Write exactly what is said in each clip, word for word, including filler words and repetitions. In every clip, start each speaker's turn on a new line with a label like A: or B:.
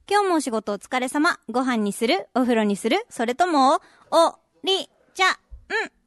A: 今日もお仕事お疲れ様。ご飯にする？お風呂にする？それとも、お、り、ちゃ、ん。今日で最後だよ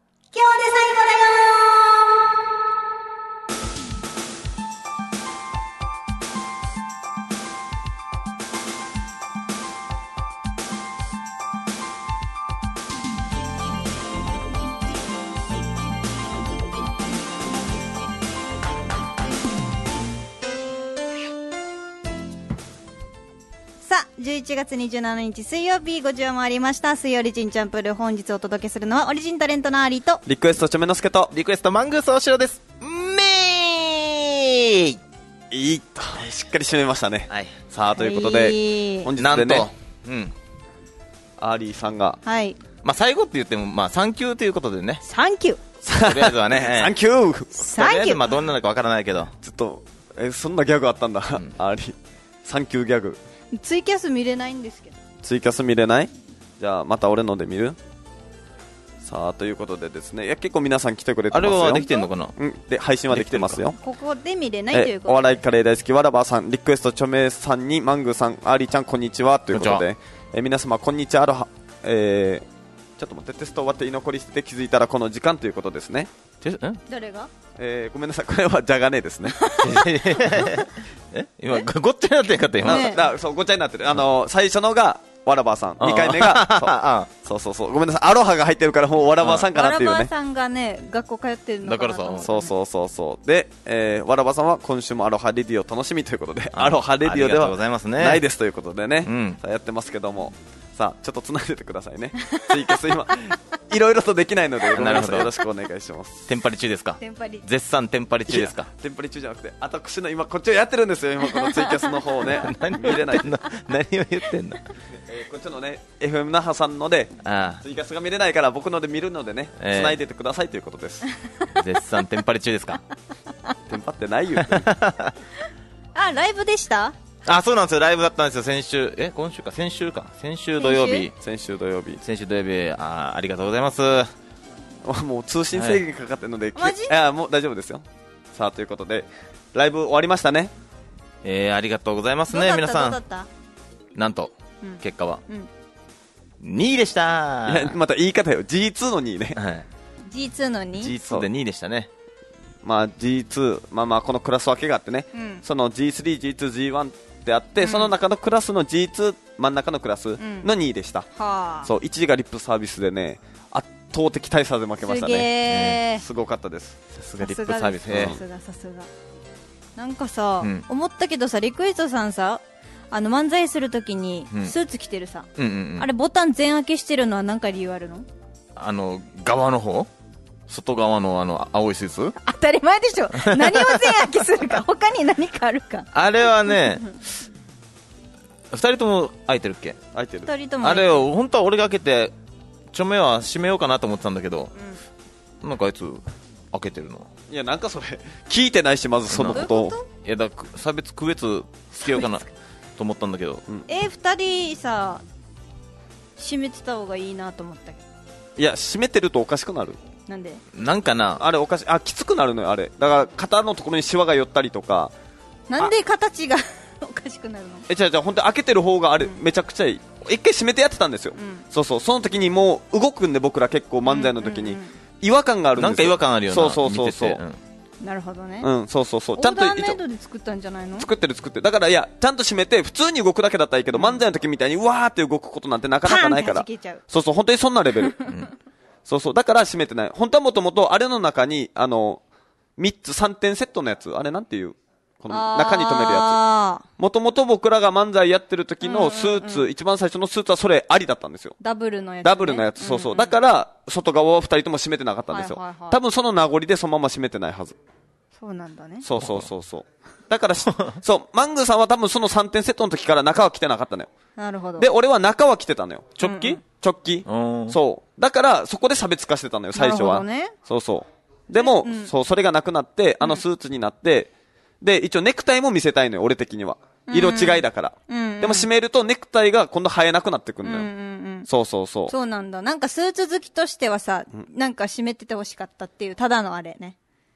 A: さあ、じゅういちがつにじゅうしちにち水曜日ごじを回りました。水曜リジンチャンプル、本日お届けするのはオリジンタレントのアーリーと
B: リクエストチョメノスケと
C: リクエストマングースおしろです。めー
B: いいとしっかり締めましたね、
C: はい、
B: さあということで、
A: はい、
B: 本日
C: なんと、
B: でね、
C: うん、
B: アーリーさんが、
A: はい、
C: まあ最後って言ってもまあサンキューということでね、
A: サンキュー
C: とりあえずはね
B: サンキュー
A: サンキュー、
C: とりあえずまあどんなのかわからないけど、
B: ちょっとえそんなギャグあったんだ、うん、アーリーサンキューギャグ。
A: ツイキャス見れないんですけど。
B: ツイキャス見れない？じゃあまた俺ので見る？さあということでですね、いや結構皆さん来てくれてますよ。
C: あれはできてんのかな？
B: うん、で配信はできてますよ。
A: ここで見れないということで、
B: お笑いカレー大好きわらばさん、リクエストチョメさんにマングーさん、アーリーちゃんこんにちはということで、え皆様こんにちは、アロハ、えー、ちょっと待って、テスト終わって居残りして気づいたらこの時間ということですね。
A: 誰が？
B: えー、ごめんなさい、これはじゃがねですね。
C: え今ごっちゃになってんかった今、
A: ね、
B: だそうごっちゃになってる。あのー、最初のがわらばさん、にかいめがそうそうそうそう、ごめんなさい、アロハが入ってるからもうわらばさんかなっていうね。
A: わらばさんがね学校通ってるのかなと思って、ね、
B: そうそうそうそうで、えー、わらばさんは今週もアロハレディオ楽しみということで、アロハレディオではないですということでね、うん、さあやってますけども、さあちょっとつないでてくださいね。ツイキャス今いろいろとできないのでごめんなさい、よろしくお願いします。
C: テンパリ中ですか？
A: テンパリ
C: 絶賛テンパリ中ですか？
B: テンパリ中じゃなくて私の今こっちをやってるんですよ、今このツイキャスの方をね
C: 何見れないの何を言ってんの
B: えー、こっちのね エフエム 那覇さんので
C: ああ
B: ツイキャスが見れないから僕ので見るのでね、
C: えー、
B: つないでてくださいということです。
C: 絶賛テンパリ中ですか？
B: テンパってないよ
A: あ、ライブでした？
C: あ、そうなんですよ、ライブだったんですよ、先週、え、今週か、先週か、先週土曜日、
B: 先週土曜日、
C: 先週土曜日、あ、ありがとうございます。
B: もう通信制限かかってるので、
A: はい、
B: いやもう大丈夫ですよ。さあということでライブ終わりましたね。
C: えー、ありがとうございますね、皆さん。
A: どうだった？
C: なんと、うん、結果は、
A: うん、
C: にいでした。
B: いやまた言い方よ、 ジーツー のにいね、はい、
A: ジーツー の に？
C: ジーツー でにいでしたね。
B: まあ ジーツー、まあまあこのクラス分けがあってね、うん、その ジースリー、ジーツー、ジーワン ってあって、うん、その中のクラスの ジーツー 真ん中のクラスのにいでした、うん、そういちいがリップサービスでね、圧倒的大差で負けましたね。
A: すげー、
B: うん、すごかったです。
C: さすがリップサービスね。
A: さすがさすが。なんかさ、うん、思ったけどさ、リクエストさんさ、あの漫才するときにスーツ着てるさ、うんうんうんうん、あれボタン全開けしてるのは何か理由あるの？
C: あの側の方、外側のあの青いスーツ、
A: 当たり前でしょ何を全開けするか他に何かあるか。
C: あれはねふたりとも開いてるっけ？
B: 開いてる。
A: ふたりとも
C: あれを本当は俺が開けてちょめは閉めようかなと思ってたんだけど、うん、なんかあいつ開けてるの。
B: いやなんかそれ聞いてないし、まずそのことを、
C: いやだ差別区別つけようかなと思ったんだけど、
A: うん、えー、ふたりさ閉めてた方がいいなと思ったけど。
B: いや閉めてるとおかしくなる。
A: なんで？
C: なんかな、
B: あれおかしい、あきつくなるのよあれ。だから肩のところにシワが寄ったりとか。
A: なんで形がおかしくなるの？
B: え、じゃあじゃあ本当に開けてる方があれ、うん、めちゃくちゃいい。一回閉めてやってたんですよ、うん、そうそう、その時にもう動くんで僕ら結構漫才の時に、うんうんうん、違和感があるんですよ。
C: なんか違和感あるよな。
B: そうそうそうそう、
A: うん、なるほどね。
B: うん、そうそうそう、
A: ちゃんとオーダーメイドで作ったんじゃないの？作
B: ってる作ってる。だからいやちゃんと閉めて普通に動くだけだったらいいけど、うん、漫才の時みたいにうわーって動くことなんてなかなかないから。そうそう、本当にそんなレベル、うん、そうそう、だから閉めてない。本当はもともとあれの中にあのみっつさんてんセットのやつ、あれなんていう、この中に留めるやつ、もともと僕らが漫才やってる時のスーツ、うんうんうん、一番最初のスーツはそれありだったんですよ。
A: ダブルのやつ、ね、
B: ダブルのやつ、そうそう、うんうん、だから外側はふたりとも閉めてなかったんですよ、はいはいはい、多分その名残でそのまま閉めてないはず。
A: そうなんだね。
B: そうそうそうそう、だからそうマングーさんは多分そのさんてんセットの時から中は着てなかったのよ。
A: なるほど。
B: で俺は中は着てたのよ。
C: 直帰、うんうん、
B: 直帰、そうだからそこで差別化してたのよ最初は。なるほどね。そうそうでも、うん、そうそれがなくなってあのスーツになって、うん、で一応ネクタイも見せたいのよ俺的には、色違いだから、うんうん、でも締めるとネクタイが今度生えなくなってくるのよ、うんうんうん、そうそうそう。
A: そうなんだ。なんかスーツ好きとしてはさ、うん、なんか締めててほしかったっていうただのあれね。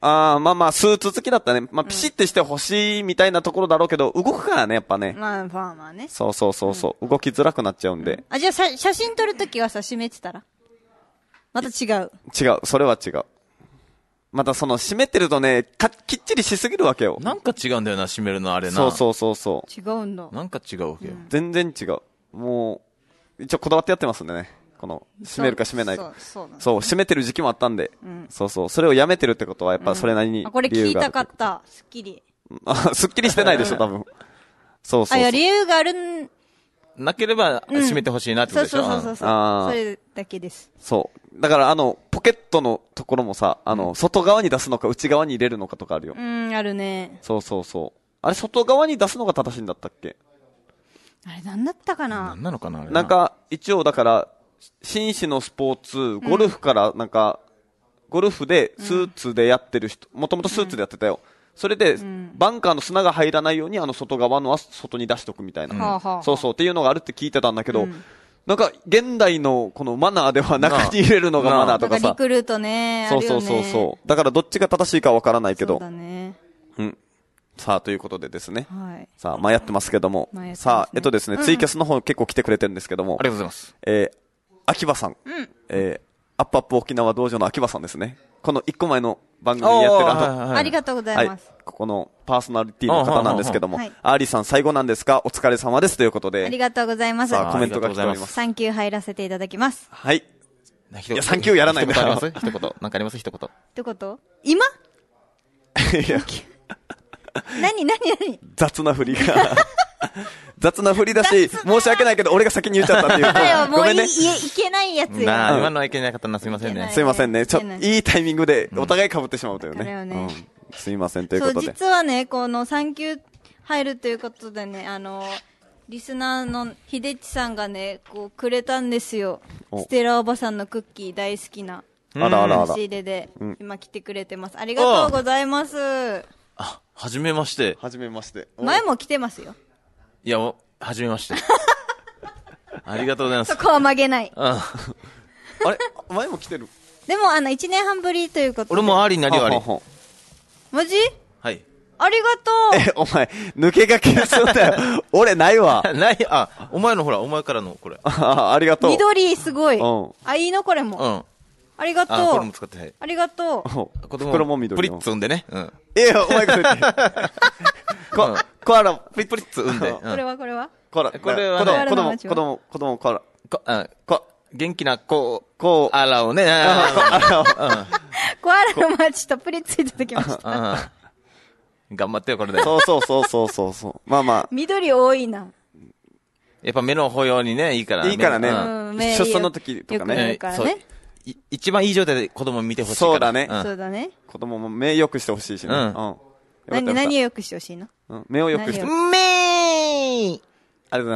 B: ああ、まあまあ、スーツ好きだったね。まあ、ピシッてしてほしいみたいなところだろうけど、動くからね、やっぱね。
A: まあまあまあね。
B: そうそうそうそう、うん、動きづらくなっちゃうんで。うん、
A: あ、じゃあさ、写真撮るときはさ、締めてたらまた違う。
B: 違う、それは違う。またその、締めてるとね、か、きっちりしすぎるわけよ。
C: なんか違うんだよな、締めるのあれな。
B: そうそうそうそう。
A: 違うんだ。
C: なんか違うわけよ。
B: うん、全然違う。もう、一応こだわってやってますんでね。この、締めるか締めないか。そう、そう、そう、締めてる時期もあったんで、うん。そうそう。それをやめてるってことは、やっぱそれなりに理由がある、うん。あ、
A: これ聞いたかった。すっきり。
B: あ、すっきりしてないでしょ、多分。そうそうそう。
A: あ、いや、理由があるん、
C: なければ、締めてほしいなってことでしょ、うん、
A: そうそうそうそう。あ、それだけです。
B: そう。だから、あの、ポケットのところもさ、あの、うん、外側に出すのか内側に入れるのかとかあるよ。
A: うん、あるね。
B: そうそうそう。あれ、外側に出すのが正しいんだったっけ？
A: あれ、なんだったかな？
C: なんなのかなあれな。
B: なんか、一応だから、紳士のスポーツ、ゴルフからなんか、うん、ゴルフでスーツでやってる人、もともとスーツでやってたよ。それで、うん、バンカーの砂が入らないように、あの外側のは外に出しとくみたいな。うん、そうそうっていうのがあるって聞いてたんだけど、うん、なんか、現代のこのマナーでは中に入れるのがマナーとかさ。
A: リクルートね。
B: そうそうそうそう。だからどっちが正しいかわからないけど。
A: そうだね。
B: うん。さあ、ということでですね。
A: はい。さ
B: あ、迷ってますけども。
A: ね、
B: さあ、えっとですね、ツイキャスの方結構来てくれてるんですけども。
C: ありがとうございます。
B: えー、秋葉さん。
A: うん。
B: えー、アップアップ沖縄道場の秋葉さんですね。この一個前の番組やってるあ
A: の、ありがとうございます。
B: はい、ここのパーソナリティの方なんですけども、はい、アーリーさん最後なんですか、お疲れ様ですということで。
A: ありがとうございます。
B: さあ、コメントが来ております。
A: サンキュー入らせていただきます。
B: はい。いや、サンキューやらないんだ
C: よ。一言あります一言。なんかあります一言。
A: 一言今
B: いや。
A: 何何何
B: 雑な振りが。雑な振りだし、申し訳ないけど、俺が先に言っちゃったっていう。
A: ごめんね。もういけないやつよ。
C: なあ、今のはいけなかったな、すいませんね。
B: すいませんね。ちょ、いいタイミングで、お互い被ってしまうというね。
A: うん、
B: すいません、ということで。
A: そう、実はね、このサンキュー入るということでね、あの、リスナーのひでちさんがね、こう、くれたんですよ。ステラおばさんのクッキー大好きな。
B: あらあらあら。
A: 差し入れで、今来てくれてます。ありがとうございます。
C: あ、はじめまして。
B: はじめまして。
A: 前も来てますよ。
C: いや、はじめまして。ありがとうございます。
A: そこは曲げない。
C: うん。あ
B: れ前も来てる。
A: でも、あの、一年半ぶりということで。
C: 俺もありになりよ、あり。
A: マジ？
C: はい。
A: ありがとう。
B: え、お前、抜け駆けそうだよ。俺ないわ。
C: ない、あ、お前のほら、お前からのこれ。
B: あ、ありがとう。
A: 緑、すごい。
B: うん。
A: あ、いいのこれも。
C: うん。
A: ありがとう。
C: あ、これも使って、はい。
A: ありがと
C: う。子供も緑。プリッツ産んでね。うん。
B: ええ、お前が言って。こ、コアラ、
C: プリップリッツ産んで。
A: これはこれは
B: コアラ、
C: これは
B: 子供、子供、子供、子供、コアラ。
C: こ、あ、こ、元気な子、コアラをね。コア
A: ラを。コアラの街とプリッツいただきました。
C: 頑張ってよ、これで。
B: そうそうそうそうそうそう。まあまあ。
A: 緑多いな。
C: やっぱ目の保養にね、いいから。
B: いいからね。出産の時とかね。
C: 一番いい状態で子供見てほしいから。
B: そうだね。
A: そうだね。
B: 子供も目良くしてほしいしね。うん。
A: 何、何を良くしてほしいの？
B: 目を良くして。
C: 目ー！
B: ありがとうございます。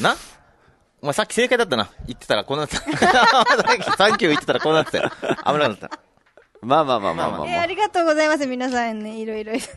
C: な？お前さっき正解だったな。言ってたらこうなった。さっきサンキュー言ってたらこうなってたよ。危なかった。
B: まあまあまあまあまあ。
A: え、ありがとうございます。皆さんね、いろいろいただ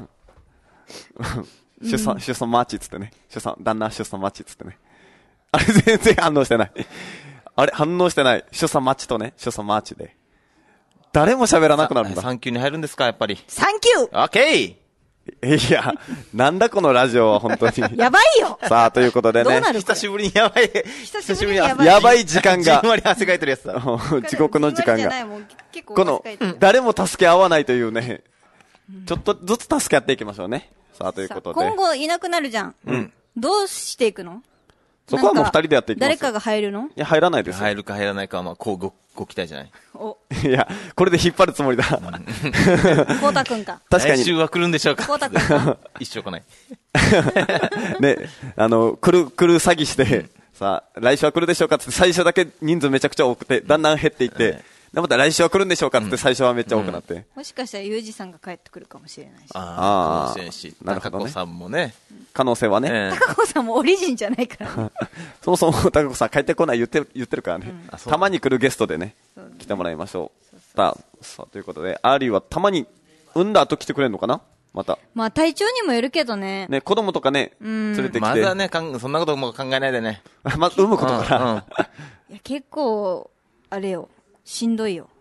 B: き。出産、出産マーチっつってね。出産、旦那出産マーチっつってね。あれ全然反応してない。あれ反応してない。出産マッチとね、出産マーチで。誰も喋らなくなるんだ。
C: サンキューに入るんですか、やっぱり。
A: サンキュー！
C: オッケ
B: ー！いや、なんだこのラジオは本当に。
A: やばいよ！
B: さあ、ということでね。
A: どうなる？
C: 久しぶりにやばい。
A: 久しぶりにやば
B: い。やばい時間が。
C: じんわり汗かいてるやつだ。
B: 地獄の時間が。この、誰も助け合わないというね。ちょっとずつ助け合っていきましょうね。さあ、ということで。
A: 今後いなくなるじゃん。
B: うん。
A: どうしていくの？
B: そこはもう二人でやっていきます。
A: 誰かが入るの？
B: いや、入らないです。
C: 入るか入らないかは、まあ、こうご、ご期待じゃない。
B: お。いや、これで引っ張るつもりだ。こ
A: うたくんか。
B: 確かに。
C: 来週は来るんでしょうか。
A: こうたくんか。
C: 一生来ない。
B: ね、あの、来る、来る詐欺して、さあ、来週は来るでしょうかって最初だけ人数めちゃくちゃ多くて、だんだん減っていって、でまた来週は来るんでしょうかって最初はめっちゃ多くなって。うんうん、
A: もしかしたらユージさんが帰ってくるかもしれないし。
C: ああ、かもしれんし。なるほどね。高子さんもね。
B: 可能性はね。
A: 高子さんもオリジンじゃないからね。
B: そもそも高子さん帰ってこない言って言ってるからね。うん、たまに来るゲストでね、来てもらいましょう。さあ、さあということで、アーリーはたまに産んだ後来てくれるのかなまた。
A: まあ体調にもよるけどね。
B: ね、子供とかね、連れてきて。
C: まだね、そんなことも考えないでね。
B: まず産むことから。
A: いや、結構、あれよ、しんどいよ。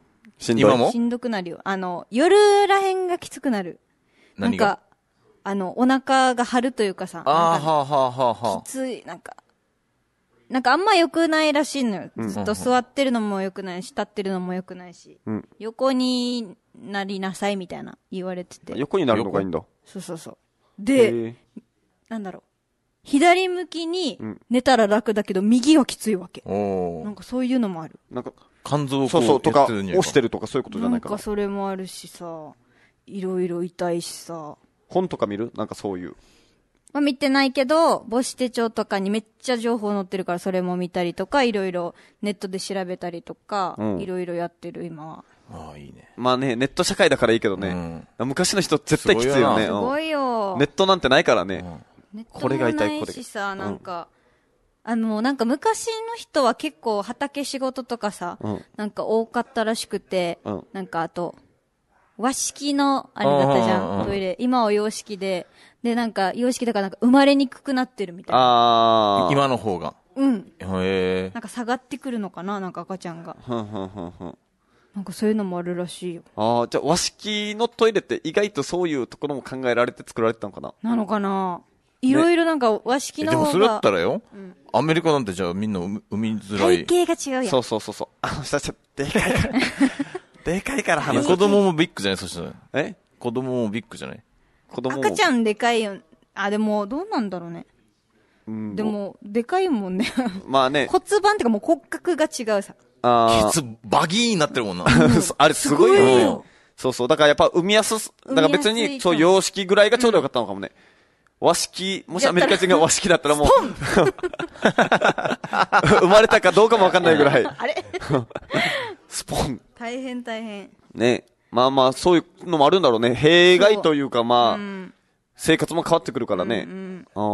B: しんどい。今
A: もしんどくなるよ。あの、夜らへんがきつくなる。何がなんか、あの、お腹が張るというかさ。
C: ああ、はあはあはあは
A: あ。きつい、なんか、なんかあんま良くないらしいのよ。うん、ずっと座ってるのも良くないし、立ってるのも良くないし。うん、横になりなさいみたいな言われてて。
B: 横になるのがいいんだ。
A: そうそうそう。で、なんだろう。左向きに寝たら楽だけど、右はきついわけ。なんかそういうのもある。
B: なんか、
C: 肝臓を
B: そうそうとか、押してるとかそういうことじゃないかな。
A: なんかそれもあるしさ、いろいろ痛いしさ。
B: 本とか見る？なんかそういう。
A: まあ見てないけど、母子手帳とかにめっちゃ情報載ってるからそれも見たりとか、いろいろネットで調べたりとか、いろいろやってる今は。
C: ああ、いいね。
B: まあね、ネット社会だからいいけどね。うん、昔の人絶対きついよね。
A: すごいよ。
B: ネットなんてないからね。
A: うん、ネットもないしさ、なんか、うん、あの、なんか昔の人は結構畑仕事とかさ、うん、なんか多かったらしくて、うん、なんかあと、和式のあれだったじゃん、トイレ。今は洋式で、で、なんか洋式だからなんか生まれにくくなってるみたいな。
C: ああ。今の方が。
A: うん。
C: へえ。
A: なんか下がってくるのかな、なんか赤ちゃんが。
B: ふんふんふんふん。
A: なんかそういうのもあるらしいよ。
B: ああ、じゃあ和式のトイレって意外とそういうところも考えられて作られてたのかな？
A: なのかないろいろなんか和式の方が、
C: ね、でもそれだったらよ、うん、アメリカなんてじゃあみんな産みづらい。
A: 体型が違うやん。
B: そうそうそうそう。あの人たちでかいから。でかいから話す。
C: 子供もビッグじゃないそしたら。
B: え
C: 子供もビッグじゃない
B: 子供も。
A: 赤ちゃんでかいよ。あ、でも、どうなんだろうね。うん、でも、でかいもんね。まあね。骨盤ってかもう骨格が違うさ。
B: あ
C: あ。ケツバギーになってるもんな。
B: あれすごいよ。よそうそう。だからやっぱ産みやす、だから別に、そう、洋式ぐらいがちょうどよかったのかもね。うん、和式、もしアメリカ人が和式だったらもう。生まれたかどうかもわかんないぐらい。
A: あれ
B: スポン。
A: 大変大変。
B: ね。まあまあ、そういうのもあるんだろうね。弊害というかまあ、うん、生活も変わってくるからね。うん
A: うん、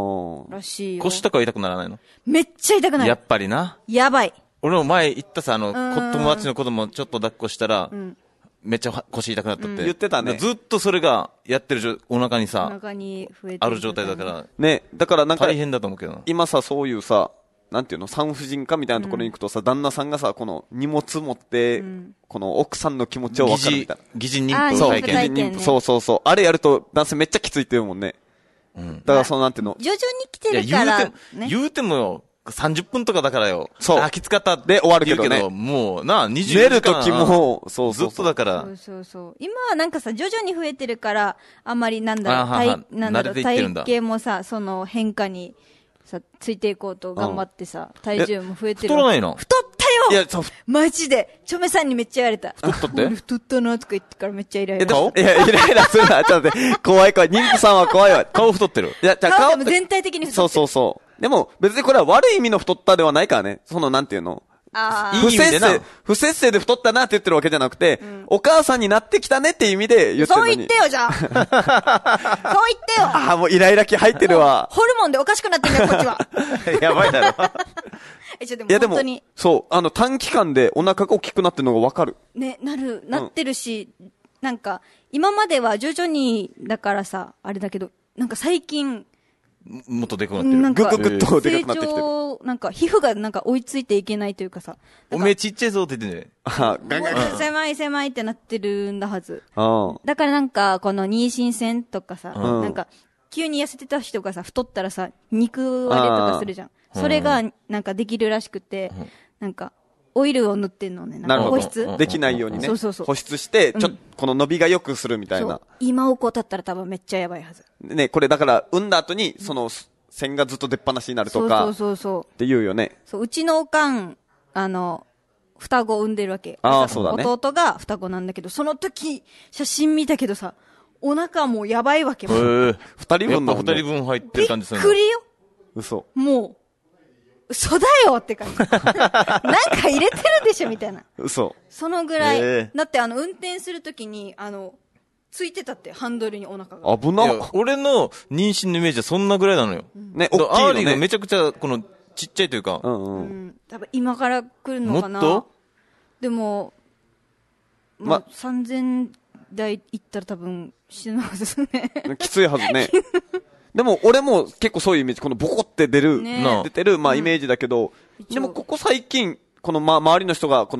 A: あらしいよ。
C: 腰とか痛くならないの？
A: めっちゃ痛くなる。
C: やっぱりな。
A: やばい。
C: 俺も前言ったさ、あの、友達の子供ちょっと抱っこしたら、うん、めっちゃ腰痛くなったって。うん、
B: 言ってたね。
C: ずっとそれがやってるお腹にさ、
A: お腹に増えてる
C: ある状態だから。
B: ね、だからなんか、
C: 大変だと思うけどな。
B: 今さ、そういうさ、なんていうの産婦人科みたいなところに行くとさ、うん、旦那さんがさ、この荷物持って、うん、この奥さんの気持ちを分かるみたいな。
C: 疑似妊婦体験。
B: そう、疑似妊婦。そうそうそう。あれやると男性めっちゃきついって言うもんね。うん。だからそのなんていうの。
A: 徐々に来てるから。
C: いや、言うても、ね、言うてもよ、さんじゅっぷんとかだからよ。
B: そう。
C: あ、きつかった
B: で終わるけどね。
C: もう、な、にじゅうじかん。
B: 寝る時も、そうそう。
C: ずっとだから。
A: そうそうそう。今はなんかさ、徐々に増えてるから、あんまりなんだろう、体、なんだろう、体型もさ、その変化に、さ、ついていこうと頑張ってさ、うん、体重も増えてる。
C: 太らないの？
A: 太ったよ。いや、そう。マジで、チョメさんにめっちゃ言われた。
C: 太ったって？
A: 太ったなとか言ってからめっちゃイライラ。
B: 顔？いや、イライラするな。ちょっと待って。怖い怖い。妊婦さんは怖いわ。
C: 顔太ってる。
A: いや、じゃあ顔でも全体的に太ってる。
B: そうそうそう。でも、別にこれは悪い意味の太ったではないからね。その、なんていうの？
A: あ
B: 不節制、不節制で太ったなって言ってるわけじゃなくて、うん、お母さんになってきたねっていう意味で言ってるのに。
A: そう言ってよ、じゃあ。そう言ってよ。
B: ああ、もうイライラ気入ってるわ。
A: ホルモンでおかしくなってんだよ、こっちは。
C: やばいだろ。
A: え、ちょ、でも本当に。
B: そう、あの、短期間でお腹が大きくなってるのがわかる。
A: ね、なる、なってるし、うん、なんか、今までは徐々に、だからさ、あれだけど、なんか最近、
C: もっとでかくなってる。なん
B: か、ぐぐぐっとでかくなってきてる。
A: なんか、皮膚がなんか追いついていけないというかさ。
C: おめえちっちゃいぞって言ってね。
B: あガンガンガン。
A: 狭い狭いってなってるんだはず。だからなんか、この妊娠線とかさ、なんか、急に痩せてた人がさ、太ったらさ、肉割れとかするじゃん。それが、なんかできるらしくて、なんか、オイルを塗ってんのね。なんか保湿
B: できないようにね。
A: そうそうそう。
B: 保湿して、ちょっと、この伸びが良くするみたいな。
A: 今起こったったら多分めっちゃやばいはず。
B: ね、これだから、産んだ後に、その、線がずっと出っ放しになるとか。
A: そうそうそう。
B: って言うよね。
A: そう、うちのおかん、あの、双子産んでるわけ。
B: ああ、そうだね。
A: 弟が双子なんだけど、その時、写真見たけどさ、お腹もうやばいわけも。へ
B: ぇ二人分の。
C: 二人分入ってる感じする。
A: びっくりよ。
B: 嘘。
A: もう、嘘だよって感じ。なんか入れてるでしょみたいな。
B: 嘘。
A: そのぐらい。だってあの、運転するときに、あの、ついてたって、ハンドルにお腹が。
B: 危な。
C: 俺の妊娠のイメージはそんなぐらいなのよ。
B: うん、ね、大きいよね。
C: アーリーがめちゃくちゃ、この、ちっちゃいというか。
B: うんうん。
A: うん、多分今から来るのかな。
C: もっと
A: でも、まあ、さんぜんだい行ったら多分死ぬはずですね。
B: きついはずね。でも、俺も結構そういうイメージ、このボコって出る、ね、出てる、まあイメージだけど、うん、でもここ最近、このま、周りの人が、この、妊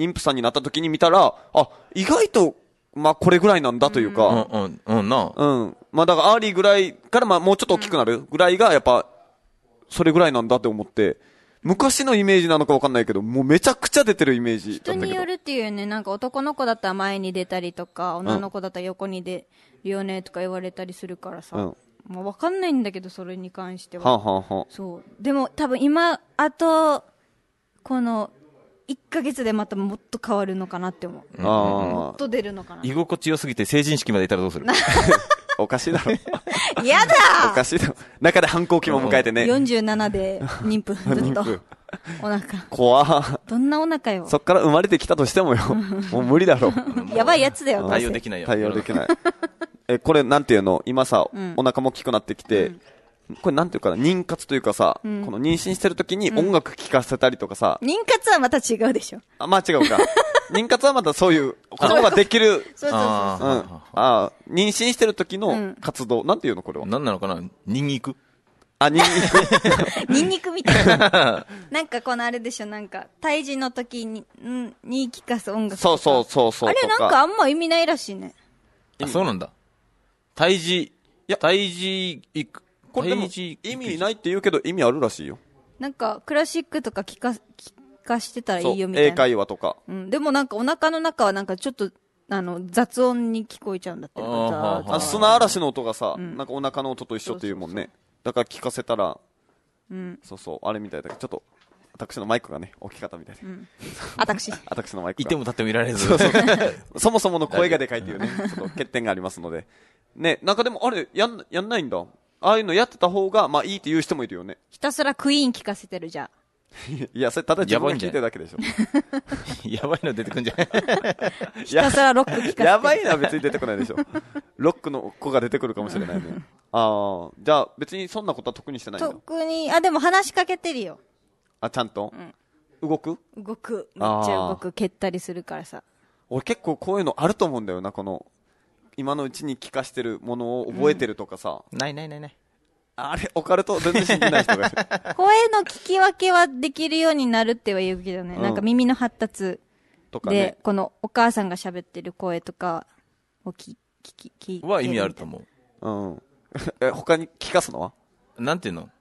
B: 妊婦さんになった時に見たら、あ、意外と、まあこれぐらいなんだというか、
C: うん、うん、うん、な。
B: うん。まあだからアーリーぐらいからまあもうちょっと大きくなるぐらいがやっぱ、それぐらいなんだって思って、昔のイメージなのかわかんないけど、もうめちゃくちゃ出てるイメージだったけど。
A: 人によるっていうね、なんか男の子だったら前に出たりとか、女の子だったら横に出るよねとか言われたりするからさ。うん。もうわかんないんだけど、それに関しては。
B: はあ、はあはあ、
A: そう。でも多分今、あと、この、いっかげつでまたもっと変わるのかなって思う。あもっと出るのかな。
C: 居心地良すぎて成人式までいたらどうする
B: おかしいだろ。
A: やだ
B: おかしいだろ。中で反抗期も迎えてね。
A: よんじゅうななで妊婦、ずっと。お腹。
B: 怖
A: どんなお腹よ。
B: そっから生まれてきたとしてもよ。もう無理だろ。
A: やばいやつだよ。
C: 対応できないよ。
B: 対応できない。え、これなんていうの今さ、うん、お腹も大きくなってきて、うんこれなんていうかな、妊活というかさ、うん、この妊娠してる時に音楽聴かせたりとかさ、
A: うん、妊活はまた違うでしょ。
B: あ、まあ違うか。妊活はまたそういう子供ができる。
A: そうそうそうそう。うん。
B: ああ、妊娠してる時の活動、うん、なんていうのこれは。
C: なんなのかなニンニク
B: あ、ニンニク。
A: ニンニクみたいな。なんかこのあれでしょ、なんか、胎児の時に、んに聴かす音楽とか。
B: そうそうそうそう。
A: あれなんかあんま意味ないらしいね。
C: あ、そうなんだ。胎児、いや、胎児行く。
B: これでも意味ないって言うけど意味あるらしいよ。
A: なんかクラシックとか聞か聞かしてたらいいよみたいな。
B: 英会話とか。
A: うん。でもなんかお腹の中はなんかちょっとあの雑音に聞こえちゃうんだって。
B: ああ砂嵐の音がさ、うん、なんかお腹の音と一緒っていうもんね。そうそうそうだから聞かせたら、うん、そうそうあれみたいだけどちょっと私のマイクがね置き方みたいで。うん、
A: 私
B: 私のマイクが。
C: いても立ってもいられず。
B: そうそうそもそもの声がでかいっていうねちょっと欠点がありますので。ねなんかでもあれやんやんないんだ。ああいうのやってた方が、まあいいって言う人もいるよね。
A: ひたすらクイーン聞かせてるじゃ
B: ん。いや、それただ自分が聞いてるだけでしょ。
C: やばいの出てくんじゃない
A: ひたすらロック聞かせてる。
B: やばいのは別に出てこないでしょ。ロックの子が出てくるかもしれないね。ああ、じゃあ別にそんなことは特にしてないんだ。
A: 特に、あ、でも話しかけてるよ。
B: あ、ちゃんと、うん、動く
A: 動く。めっちゃ動く。蹴ったりするからさ。
B: 俺結構こういうのあると思うんだよな、この。今のうちに聞かしてるものを覚えてるとかさ、
C: うん、ないないないない
B: あれオカルト全然信じない人がいる
A: 声の聞き分けはできるようになるっては言うけどね、うん、なんか耳の発達とかで、ね、このお母さんが喋ってる声とかを聞き聞き
C: は意味あると思
B: う。うんえ他に聞かすのは
C: なんていうの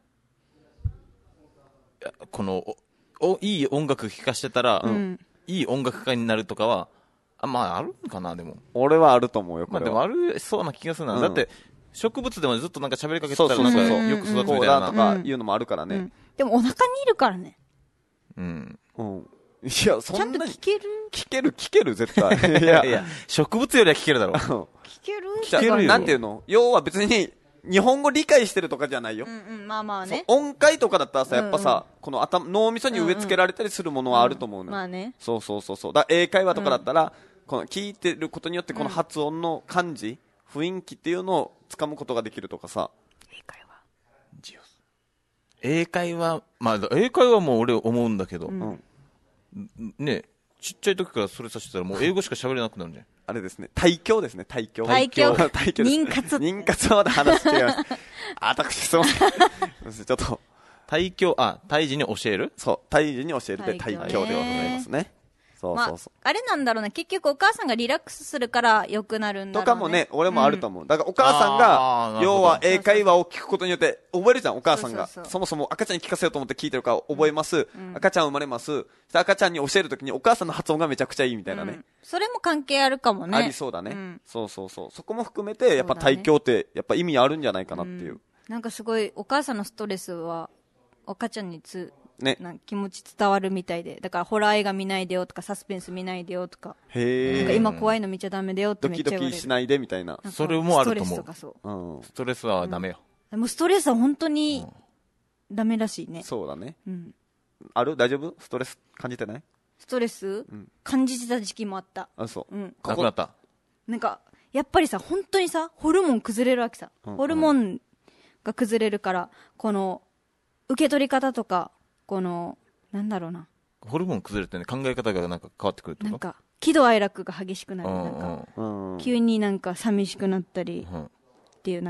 C: このおおいい音楽聴かしてたら、うん、いい音楽家になるとかはあまああるんかな。でも
B: 俺はあると思うよ。これは
C: まあでもあるそうな気がするな、うん、だって植物でもずっとなんか喋りかけてたらなんかよく育つみたいな
B: とかいうのもあるからね、うんうん、
A: でもお腹にいるからね。
C: うん、
B: うん、いやそんなに
A: ちゃんと聞ける
B: 聞ける聞ける絶対
C: いやいや植物よりは聞けるだろう
A: 聞ける
B: 聞けるなんていうの要は別に日本語理解してるとかじゃないよ、
A: うんうん、まあまあね
B: 音階とかだったらさやっぱさ、うんうん、この頭脳みそに植え付けられたりするものはあると思うの、
A: うんうん、まあね
B: そうそうそうそうだ英会話とかだったら、うん、この聞いてることによってこの発音の感じ、うん、雰囲気っていうのを掴むことができるとかさ。
A: 英会話
C: 英会話まあ英会話も俺思うんだけど、うん、ねちっちゃい時からそれさせてたらもう英語しか喋れなくなるんじゃん
B: あれですね胎教ですね胎教
A: 胎教
B: 胎教
A: 妊活
B: 妊活はまだ話違います私すいませんちょっと
C: 胎教あ胎児に教える
B: そう胎児に教えるで胎教ではございますね。そうそうそう、
A: まあ、あれなんだろうね結局お母さんがリラックスするから良くなるんだろうね
B: とかもね俺もあると思う、うん、だからお母さんが要は英会話を聞くことによって覚えるじゃんお母さんが。そうそうそうそもそも赤ちゃんに聞かせようと思って聞いてるから覚えます、うん、赤ちゃん生まれます赤ちゃんに教えるときにお母さんの発音がめちゃくちゃいいみたいなね、うん、
A: それも関係あるかもね
B: ありそうだね、うん、そうそうそうそこも含めてやっぱ胎教ってやっぱ意味あるんじゃないかなっていう、うん、
A: なんかすごいお母さんのストレスは赤ちゃんにつね、なんか気持ち伝わるみたいでだからホラー映画見ないでよとかサスペンス見ないでよとか
B: へ
A: なんか今怖いの見ちゃダメだよってめっちゃ言われる。
B: ドキドキしないでみたいな
C: それもあると思う。
A: ストレスとかそう、
B: うん、
C: ストレスはダメよ、
A: うん、でもストレスは本当にダメらしいね、
B: うん、そうだね、
A: うん、
B: ある大丈夫ストレス感じてない
A: ストレス、うん、感じてた時期もあった。
B: あそう、
A: うん、
C: なくなった。
A: なんかやっぱりさ本当にさホルモン崩れるわけさ、うん、ホルモンが崩れるからこの受け取り方とかこのなんだろうな
C: ホルモン崩れてね考え方がなんか変わってくるってこと。
A: なんか喜怒哀楽が激しくなる、
C: うん、
A: なんか、うん、急になんか寂しくなったり、うん、っていうなんか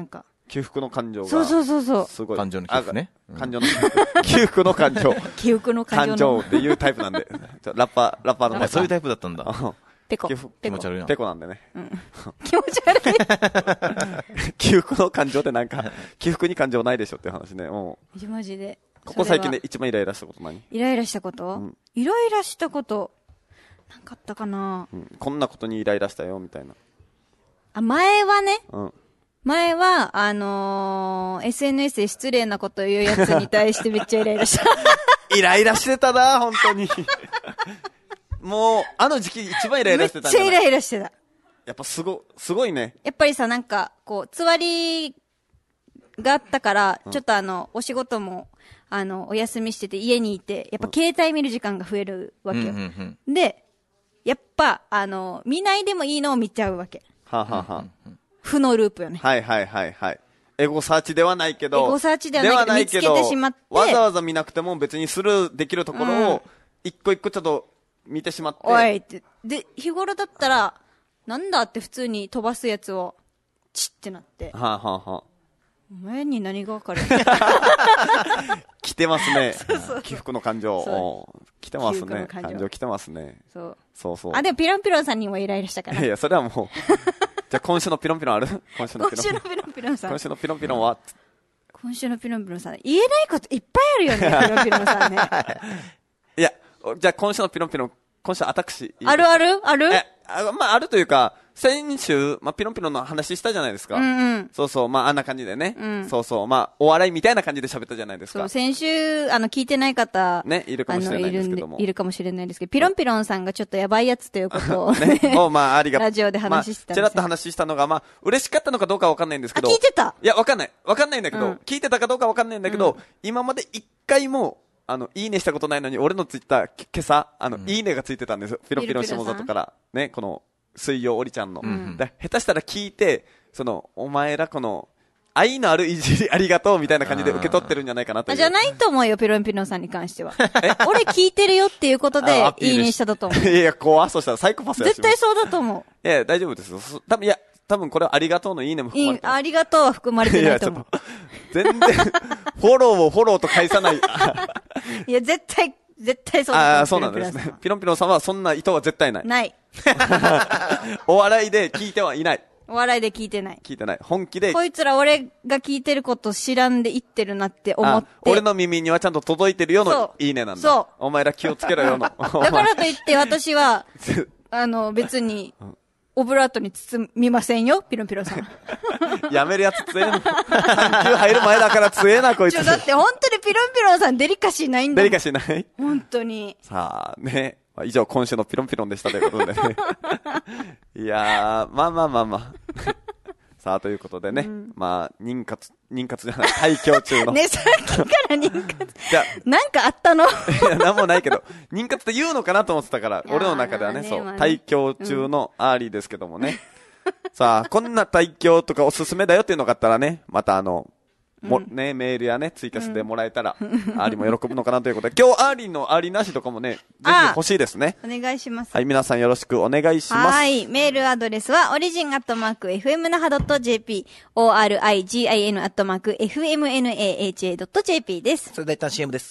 B: 起伏の感情が。
A: そうそうそうそう。
C: すごい。感情の起伏ね。
B: 感情の起伏。起伏の感情。
A: 起伏の感情。
B: 感情っていうタイプなんで。ラッパー、ラッパーの方。
C: そういうタイプだったんだ。
A: ペコ。
C: 気持ち悪いな。
B: ペコなんでね。
A: うん、気持ち悪い。
B: 起伏の感情ってなんか、起伏に感情ないでしょっていう話ね。も
A: う。マジで。
B: ここ最近で一番イライラしたこと何？
A: イライラしたこと、うん、イライラしたこと、なんかあったかな、
B: うん、こんなことにイライラしたよ、みたいな。
A: あ、前はね。
B: うん。
A: 前は、あのー、エスエヌエス で失礼なことを言うやつに対してめっちゃイライラした。
B: イライラしてたな、本当に。もう、あの時期一番イライラしてたんじゃない？
A: めっちゃイライラしてた。
B: やっぱすご、すごいね。
A: やっぱりさ、なんか、こう、つわりがあったから、うん、ちょっとあの、お仕事も、あの、お休みしてて家にいて、やっぱ携帯見る時間が増えるわけよ。うんうんうん、で、やっぱ、あの、見ないでもいいのを見ちゃうわけ。
B: ははは。
A: 負のループよね。
B: はいはいはいはい。エゴサーチではないけど、
A: エゴサーチではないけど、見つけてしまって。
B: わざわざ見なくても別にスルーできるところを、一個一個ちょっと見てしまって。
A: おいって。で、日頃だったら、なんだって普通に飛ばすやつを、チッってなって。
B: はあ、はあはあ、
A: お前に何がわかる
B: 来てますね。そうそうそう、起伏の感情。来てますね。感情。感情来てますね。
A: そう。
B: そうそう。
A: あ、でもピロンピロンさんにもイライラしたから。
B: いやいや、それはもう。じゃあ今週のピロンピロンある？今週のピロンピロン。
A: 今週のピロンピロンさん。
B: 今週のピロンピロンは
A: 今週のピロンピロンさん。言えないこといっぱいあるよね、ピロンピロンさんね。
B: いや、じゃあ今週のピロンピロン、今週私。
A: あるあるある
B: え、あ、まあ、あるというか、先週、まあ、ピロンピロンの話したじゃないですか。
A: うんうん。
B: そうそう、まあ、あんな感じでね。
A: うん。
B: そうそう、まあ、お笑いみたいな感じで喋ったじゃないですか。
A: そう、先週、あの、聞いてない方。
B: ね、いるかもしれないですけども。
A: いるかもしれないですけど、ピロンピロンさんがちょっとやばいやつということを
B: ね、を、まあ、ありがとう。
A: ラジオで話してたんです。
B: まあ、ちらっと話したのが、まあ、嬉しかったのかどうかわかんないんですけど。
A: あ、聞いてた？
B: いや、わかんない。わかんないんだけど、うん、聞いてたかどうかわかんないんだけど、うん、今まで一回も、あの、いいねしたことないのに、俺のツイッター、今朝、あの、うん、いいねがついてたんですよ。ピロンピロン下里から、ね、この、水曜おりちゃんの、うん、だ下手したら聞いて、その、お前らこの、愛のあるいじりありがとうみたいな感じで受け取ってるんじゃないかなという。
A: じゃないと思うよ、ピロンピロンさんに関しては。え俺聞いてるよっていうことで、いいねしただと思う。
B: いや、怖そうしたらサイコパスやし。
A: 絶対そうだと思
B: う。いや、大丈夫ですよ。多分、いや、多分これはありがとうのいいねも含まれてます。
A: ありがとうは含まれてないと思う。
B: いや、全然、フォローをフォローと返さない。
A: いや、絶対、絶対そうだと思う。
B: ああ、そうなんですね。ピロンピロンさんはそんな意図は絶対ない。
A: ない。
B: お笑いで聞いてはいない。
A: お笑いで聞いてない。
B: 聞いてない。本気で。
A: こいつら俺が聞いてること知らんで言ってるなって思って。
B: 俺の耳にはちゃんと届いてるよのいいねなんだ。そう。お前ら気をつけろよの。だ
A: からといって私は、あの別に、オブラートに包みませんよ、ピロンピロンさん。
B: やめるやつ強えな。さん級入る前だから強えな、こいつ。
A: ちょ、だって本当にピロンピロンさんデリカシーないんだ
B: もん。デリカシーない？
A: 本当に。
B: さあ、ね。以上、今週のピロンピロンでしたということでね。いやー、まあまあまあまあ。さあ、ということでね。うん、まあ、妊活、妊活じゃない、退去中の。
A: ね、さっきから妊活。じゃなんかあったの？い
B: や、なんもないけど、妊活って言うのかなと思ってたから、俺の中ではね、そう、まあね、退去中のアーリーですけどもね。うん、さあ、こんな退去とかおすすめだよっていうのがあったらね、またあの、も、うん、ね、メールやね、ツイキャスでもらえたら、うん、アーリーも喜ぶのかなということで、今日アーリーのアーリーなしとかもね、ぜひ欲しいですね。
A: お願いします。
B: はい、皆さんよろしくお願いします。
A: はい、メールアドレスは、オリジンアットマーク、エフエムナハドットジェーピー、オーアールアイジーアイエヌアットマーク、エフエムエヌエーエイチエードットジェーピー です。
C: それでは一旦 シーエム です。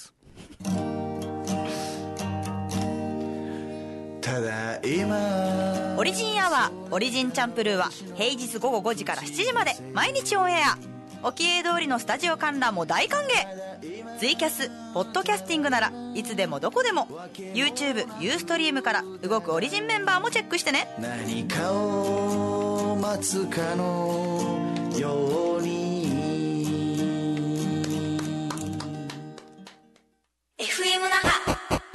D: ただ今
E: オリジンアワー、オリジンチャンプルーは、平日午後ごじからしちじまで、毎日オンエア。おきえ通りのスタジオ観覧も大歓迎。ツイキャス、ポッドキャスティングならいつでもどこでも YouTube、ユーストリームから動くオリジンメンバーもチェックしてね。
D: 何かを待つかのように
E: エフエム 那覇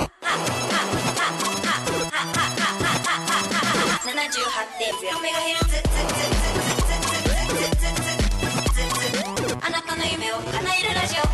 E: ななじゅうはちてんゼロメガヘルツあなたの夢を叶えるラジオ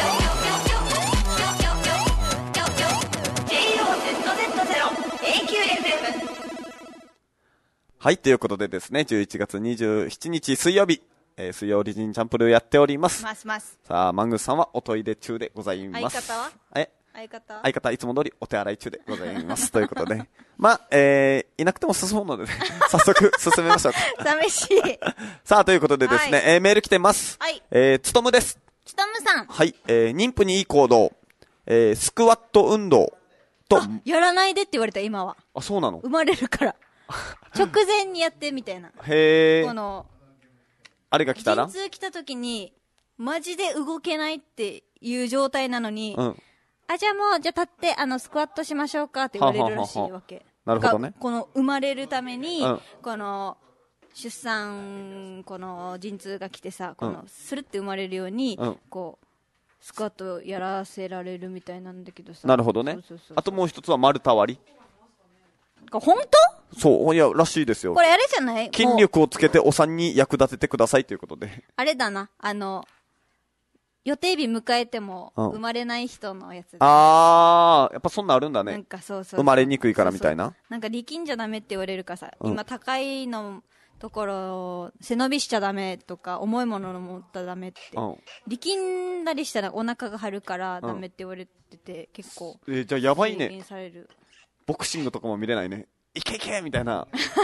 E: ジェイオーゼットゼットゼロ エーキューエフエム
B: はい、ということでですね、じゅういちがつにじゅうしちにち水曜日、えー、水曜オリジンチャンプルーやっております。
A: ますます。
B: さあ、マングスさんはおトイレ中でございます。
A: 相方は
B: え
A: 相方
B: 相方、いつも通りお手洗い中でございます。ということで。まあ、えー、いなくても進むのでね、早速進めましょうか。
A: 寂しい。
B: さあ、ということでですね、はい、えー、メール来てます。
A: はい。
B: えー、つとむです。
A: つとむさん。
B: はい、えー、妊婦にいい行動、えー、スクワット運動と。
A: やらないでって言われた、今は。
B: あ、そうなの？
A: 生まれるから。直前にやってみたいな。
B: へー。
A: この、
B: あれが来たら？
A: 陣痛来た時に、マジで動けないっていう状態なのに、うん、あ、じゃあもう、じゃあ立って、あの、スクワットしましょうかって言われるらしいわけ。は
B: はははなるほどね。
A: この、生まれるために、
B: うん、
A: この、出産、この、陣痛が来てさ、この、スルって生まれるように、うん、こう、スクワットやらせられるみたいなんだけどさ。
B: なるほどね。そうそうそうそう、あともう一つは丸太割り。
A: 本当？
B: そう、いや、らしいですよ。
A: これあれじゃない？
B: 筋力をつけてお産に役立ててくださいということで。
A: あれだな、あの、予定日迎えても生まれない人のやつ、
B: うん、あー、やっぱそんなあるんだね。
A: なんかそうそうそう、
B: 生まれにくいからみたいな。そうそう、
A: なんか力んじゃダメって言われるからさ、うん、今高いのところ背伸びしちゃダメとか重いものを持ったらダメって、うん、力んだりしたらお腹が張るからダメって言われてて、うん、結構
B: えー、じゃあやばいね。ボクシングとかも見れないね。いけいけみたいな。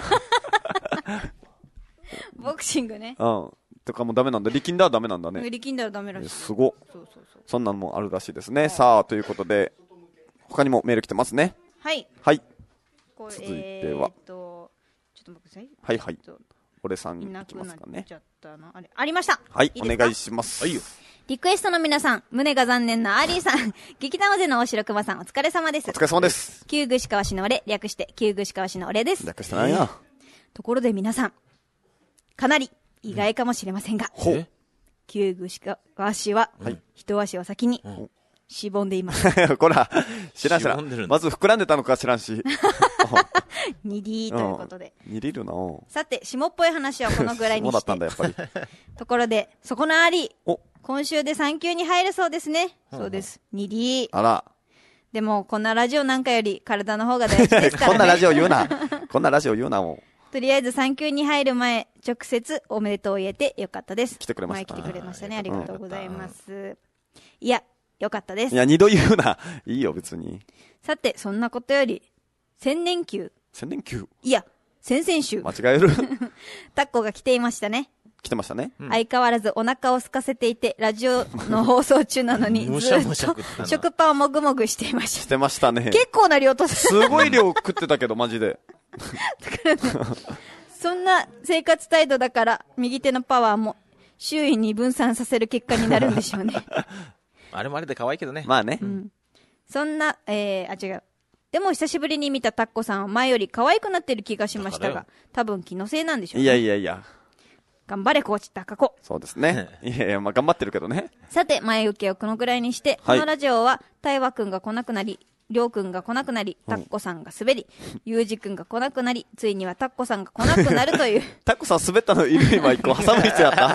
A: ボクシングね。
B: うん。とかもダメなんだ。力んだらダメなんだね。
A: 力んだらダメらしい。
B: すごっ。
A: そうそうそう。
B: そんなのもあるらしいですね。さあ、ということで、他にもメール来てますね。
A: はい。
B: はい。
A: これ
B: 続いては。
A: えー、っと、ちょっと待ってください。
B: はいはい。俺さんいきますかね。
A: ちゃったな。あれ、ありました。
B: はい、いいお願いします。はいよ。
A: リクエストの皆さん、胸が残念なアーリーさん、劇団勢の大城熊さん、お疲れ様です。
B: お疲れ様です。
A: 旧具志川市の俺、略して旧具志川市の俺です。
B: 略してないな。
A: ところで皆さん、かなり意外かもしれませんが、
B: ほう。
A: 旧具志川市は、はい、一足お先に、しぼんでいます。
B: こら、知らん知らん。まず膨らんでたのか知らんし。
A: にディー ということで。
B: にディー るな。
A: さて、下っぽい話はこのぐらいにして。
B: そうだったんだ、やっぱり。
A: ところで、そこのアーリー。今週でさん級に入るそうですね。うん、そうです。にディー。
B: あら。
A: でも、こんなラジオなんかより体の方が大事ですからね。
B: こんなラジオ言うな。こんなラジオ言うな、もう。
A: とりあえずさん級に入る前、直接おめでとうを言えてよかったです。
B: 来てくれました。
A: 前来てくれましたね。ありがとうございます。うん、いや、よかったです。
B: いや、二度言うな。いいよ、別に。
A: さて、そんなことより、千年級。
B: 千年級？
A: いや、先々週。
B: 間違える。
A: タッコが来ていましたね。
B: 来てましたね。
A: うん、相変わらずお腹を空かせていて、ラジオの放送中なのに、ずっと食パンをもぐもぐしていました。
B: してましたね。
A: 結構な量と
B: すごい量食ってたけど、マジで。
A: だからね、そんな生活態度だから、右手のパワーも周囲に分散させる結果になるんでしょうね。
C: あれもあれで可愛いけどね。
B: まあね。
A: うん、そんな、えー、あ、違う。でも久しぶりに見たタッコさんは前より可愛くなってる気がしましたが、多分気のせいなんでしょうね。
B: いやいやいや。
A: 頑張れコーチタカコ。
B: そうですね。いやいや、まあ頑張ってるけどね。
A: さて、前受けをこのぐらいにして、はい、このラジオは、大和くんが来なくなり、りょうくんが来なくなり、タッコさんが滑り、ゆうじくんが来なくなり、ついにはタッコさんが来なくなるという。
B: タッコさん滑ったのいる今一個挟む必要あった。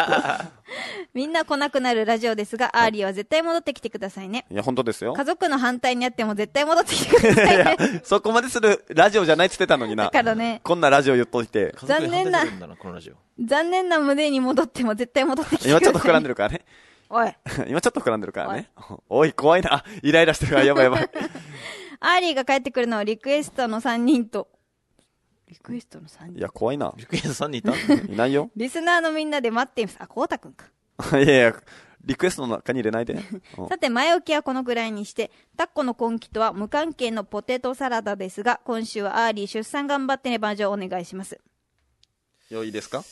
A: みんな来なくなるラジオですが、アーリーは絶対戻ってきてくださいね。
B: いや、本当ですよ。
A: 家族の反対にあっても絶対戻ってきてくださいね。いや、
B: そこまでするラジオじゃないって言ってたのにな。
A: だからね。
B: こんなラジオ言っといて。
A: 残念な、残念な胸に戻っても絶対戻ってきてください。
B: 今ちょっと膨らんでるからね。
A: おい。
B: 今ちょっと膨らんでるからね。おい、おい怖いな。イライラしてるからやばいやばい。
A: アーリーが帰ってくるのはリクエストのさんにんと、リクエストのさんにん
B: いや、怖いな。
C: リクエストさんにんいた
B: いないよ。
A: リスナーのみんなで待っています。あ、こうたくんか。
B: いやいや、リクエストの中に入れないで。
A: さて、前置きはこのぐらいにして、タッコの今期とは無関係のポテトサラダですが、今週はアーリー出産頑張ってねバージョンお願いします。
B: よいですか？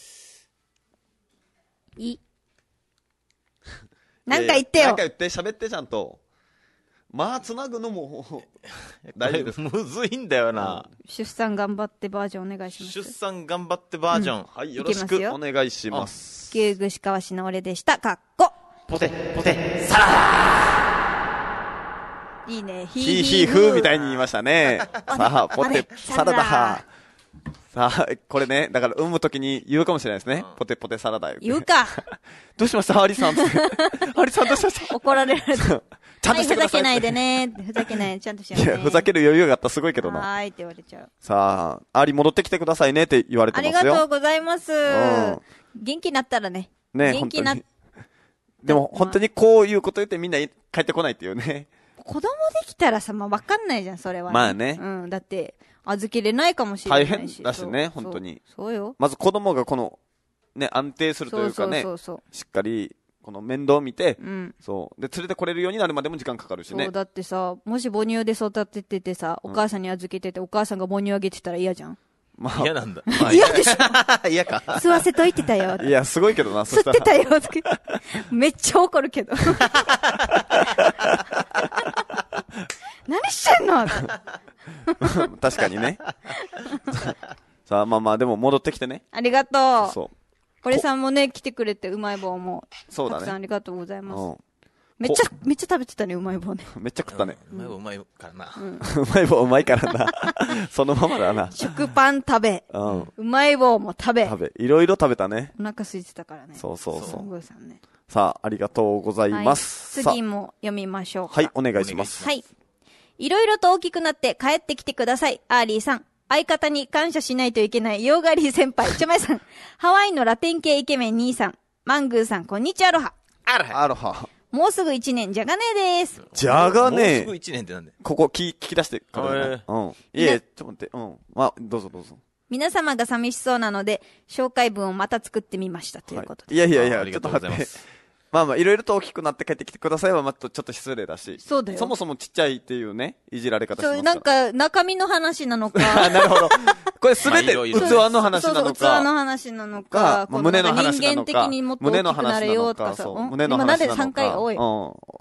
A: いい。なんか言ってよ。
B: なんか言って、喋ってちゃんと。まあ、つなぐのも、
C: 大丈夫です。むずいんだよな。
A: 出産頑張ってバージョンお願いします。
C: 出産頑張ってバージョン。うん、
B: はい、よろしくお願いします。
A: 旧具志川市の俺でした。かっこ。
C: ポテ、ポテ、サラ
A: ダいいね。
B: ヒーヒーフーみたいに言いましたね。さあ、ポテ、サラダ。さあ、これね、だから産むときに言うかもしれないですね。うん、ポテポテサラダ
A: 言うか。
B: どうしましたハリさんって。ハリさんどうしました
A: 怒られる。
B: ちゃんとしてください。
A: はい、ふざけないでね。ふざけないで、ちゃんとしようね。
B: いや、ふざける余裕があったらすごいけどな。
A: はーいって言われちゃう。
B: さあ、アリ戻ってきてくださいねって言われてますよ。
A: ありがとうございます。うん、元気になったらね。
B: ね、
A: 元気な、
B: でも本当にこういうこと言ってみんな帰ってこないっていうね。
A: 子供できたらさ、まあわかんないじゃん、それは、ね。
B: まあね。
A: うん。だって、預けれないかもしれないし。
B: 大変だしね、本当に。
A: そうよ。
B: まず子供がこの、ね、安定するというかね、そうそうそうそうしっかり、この面倒を見て、うん、そう。で、連れてこれるようになるまでも時間かかるしね。
A: そう、だってさ、もし母乳で育てててさ、お母さんに預けてて、うん、お母さんが母乳あげてたら嫌じゃん。
C: まあ、嫌なんだ。
A: 嫌でしょ。
C: 嫌か。
A: 吸わせといてたよ。
B: いや、すごいけどな、
A: 吸ってたよ。めっちゃ怒るけど。何してんの
B: 確かにね。さあ、まあまあ、でも戻ってきてね。
A: ありがとう。
B: そう。
A: これさんもね、来てくれて、うまい棒も。
B: そうだね。
A: たくさんありがとうございます。うん、めっちゃ、めっちゃ食べてたね、うまい棒ね。
B: めっちゃ食ったね。
C: うまい棒うまいからな。
B: うん、うまい棒うまいからな。そのままだな。
A: 食パン食べ。うん。うまい棒も食べ。
B: 食べ。いろいろ食べたね。
A: お腹空いてたからね。
B: そうそうそう。
A: すごいさんね。
B: さあ、ありがとうございます。
A: はい、次も読みましょうか。
B: はい、お願いします。
A: はい。いろいろと大きくなって帰ってきてください、アーリーさん。相方に感謝しないといけないヨーガリー先輩、ちょまいさん。ハワイのラテン系イケメン兄さん。マングーさん、こんにちは、アロハ。
C: アロハ。
B: アロハ。
A: もうすぐ一年、じゃがねえです。
B: じゃがねえ。
C: もうすぐ一年ってなんで
B: ここ聞、聞き出してからね。うん。いえ、ちょっと待って、うん。まあ、どうぞどうぞ。
A: 皆様が寂しそうなので、紹介文をまた作ってみました、ということで。
B: はい、いやいやいや、ありがとうございます。まあまあ、いろいろと大きくなって帰ってきてくださいは、まあ、ちょっと失礼だし。
A: そうだよ。
B: そもそもちっちゃいっていうね、いじられ方しますから。
A: そう、なんか、中身の話なのか。
B: なるほど。これすべて器の話なのか。
A: そう、器の話なのか。
B: 胸の話なのか。
A: 人間的にもっと大きくなれよとかさ。
B: 胸の話なのか。
A: 今なんでさんかいが多い。
B: うん。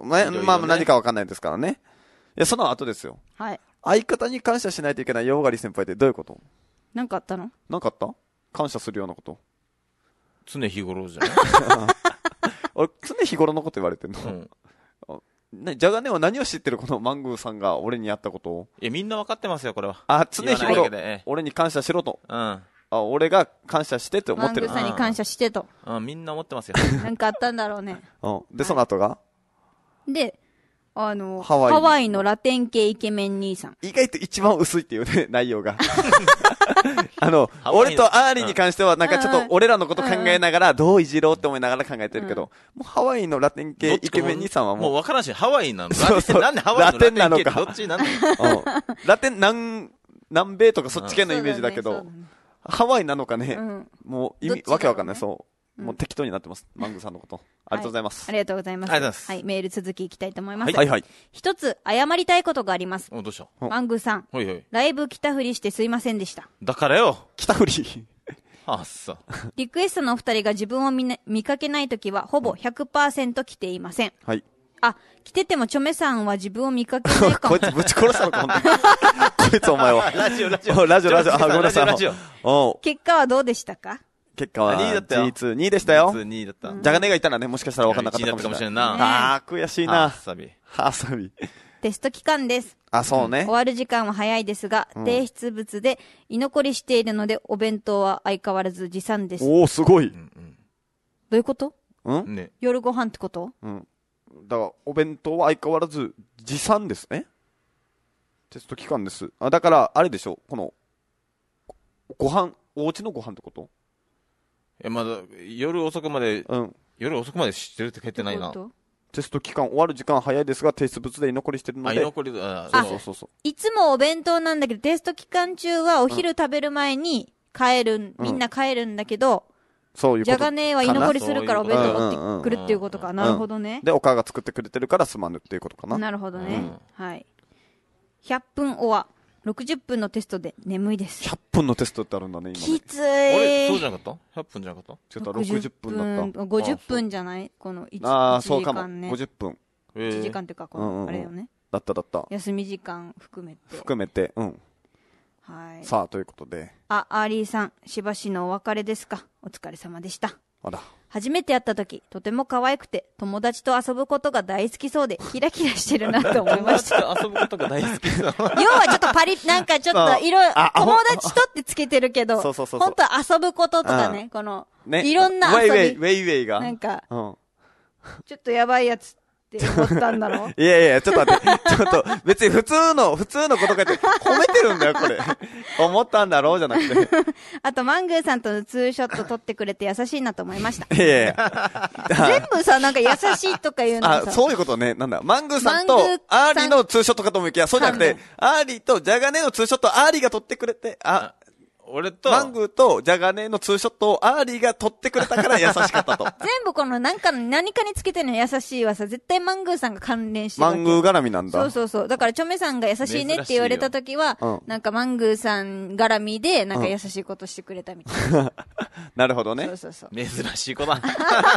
B: まあ、何かわかんないですからね。いや、その後ですよ。
A: はい。
B: 相方に感謝しないといけないヨーガリ先輩ってどういうこと？
A: なんかあったの？
B: なんかあった？感謝するようなこと。
C: 常日頃じゃない？
B: 俺、常日頃のこと言われてんの、うん、じゃがねは何を知ってるこのマングーさんが俺にやったことを。
C: いや、みんな分かってますよ、これは。
B: あ、常日頃、俺に感謝しろと。うん。あ、俺が感謝してって思ってる。
A: マングーさんに感謝してと。
C: うん、みんな思ってますよ。
A: なんかあったんだろうね。
B: うん。で、その後が
A: で、あの、ハワイ、ハワイのラテン系イケメン兄さん。
B: 意外と一番薄いっていうね、内容が。あの、俺とアーリーに関しては、なんかちょっと俺らのこと考えながら、どういじろうって思いながら考えてるけど、もうハワイのラテン系イケメン兄さんはもう。
C: もう分からんし、ハワイなの。
B: そうそう。
C: なんでハワイのラテンなのか。どっちなの
B: ラテン、南、南米とかそっち系のイメージだけど、ハワイなのかね、もう意味、わけわかんない、そう。もう適当になってます。マングさんのこと。ありがとうございます。
A: ありがとうございます。
C: ありがとうございます。
A: はい、メール続きいきたいと思います。
B: はいはい。
A: 一つ、謝りたいことがあります。
C: お、どうした？
A: マングさん。
C: はいはい。
A: ライブ来たふりしてすいませんでした。
C: だからよ。
B: 来たふり。
C: あっさ。
A: リクエストのお二人が自分を見,、ね、見かけないときは、ほぼ ひゃくパーセント 来ていません。
B: はい。
A: あ、来ててもチョメさんは自分を見かけないかも。
B: こいつぶち殺したのか、ほんとに。こいつお前は。
C: ラジオ、ラジオ。
B: ラジオ、ラジオ。あ、ごめんなさい。
C: ラジ
B: オ。
A: 結果はどうでしたか？
B: 結果は、
C: にいだったよ。
B: ジーツー、にいでしたよ。
C: ジーツー、にいだった。
B: じゃがねがいたらね、もしかしたら分かんなかったかもしれない。
C: いちいだったかもしれんな。
B: あー、悔しいな。
C: はさび。
B: はさび。
A: テスト期間です。
B: あ、そうね。
A: 終わる時間は早いですが、うん、提出物で居残りしているので、お弁当は相変わらず持参です。
B: おー、すごい。うんうん、
A: どういうこと？
B: うん
A: ね、夜ご飯ってこと？
B: うん。だから、お弁当は相変わらず持参ですね。テスト期間です。あ、だから、あれでしょ、この、ご飯、お家のご飯ってこと？
C: え、まだ、夜遅くまで、
B: うん。
C: 夜遅くまで知ってるって書いてないな。
B: テスト期間終わる時間早いですが、提出物で居残りしてるので。
C: あ、居残りだ。
B: そうそうそうそう。
A: いつもお弁当なんだけど、テスト期間中はお昼食べる前に帰る、うん、みんな帰るんだけど、
B: そういうこと。
A: じゃがねは居残りするからお弁当持ってくるっていうことか。なるほどね。
B: で、お母が作ってくれてるからすまぬっていうことかな。
A: なるほどね。うん、はい。ひゃっぷん終わ。ろくじゅっぷんのテストで眠いです。
B: ひゃっぷんのテストってあるんだね、今ね。
A: きつい。あ
C: れ、そうじゃなかった ?ひゃっ 分じゃなかった
B: 違った、ろくじゅっぷんだった。
A: ごじゅっぷんじゃないこのいちじかんね。
B: ああ、そうかも。ごじゅっぷん。
A: いちじかんっていうか、この、あれよね。
B: だっただった。
A: 休み時間含めて。
B: 含めて、うん。
A: はい。
B: さあ、ということで。
A: あ、アーリーさん、しばしのお別れですか。お疲れ様でした。
B: あら。
A: 初めて会った時、とても可愛くて、友達と遊ぶことが大好きそうで、キラキラしてるなと思いました。
C: 友達と遊ぶことが大好きそう。要
A: はちょっとパリ、なんかちょっといろいろ、友達とってつけてるけど、
B: そうそうそう。
A: 本当は遊ぶこととかね、この、ね、いろんな遊び。
B: ウェイウェイ、ウェイウェイが。
A: なんか、うん、ちょっとやばいやつって思ったんだろ
B: いやいや、ちょっと待って。ちょっと、別に普通の、普通のことかって褒めてるんだよ、これ。思ったんだろうじゃなくて。
A: あと、マングーさんとのツーショット撮ってくれて優しいなと思いました。
B: いやいや。
A: 全部さ、なんか優しいとか言うのさ。
B: あ、そういうことね。なんだ。マングーさんとアーリーのツーショットかと思いきや、そうじゃなくて、アーリーとジャガネのツーショットアーリーが撮ってくれて、あ、
C: 俺と、
B: マングーとジャガネのツーショットをアーリーが撮ってくれたから優しかったと。
A: 全部このなんか何かにつけてるの優しいはさ、絶対マングーさんが関連してる。
B: マングー絡みなんだ。
A: そうそうそう。だからチョメさんが優しいねって言われた時は、うん、なんかマングーさん絡みで、なんか優しいことしてくれたみたいな。うん、
B: なるほどね。
A: そうそうそう。
C: 珍しい子だ。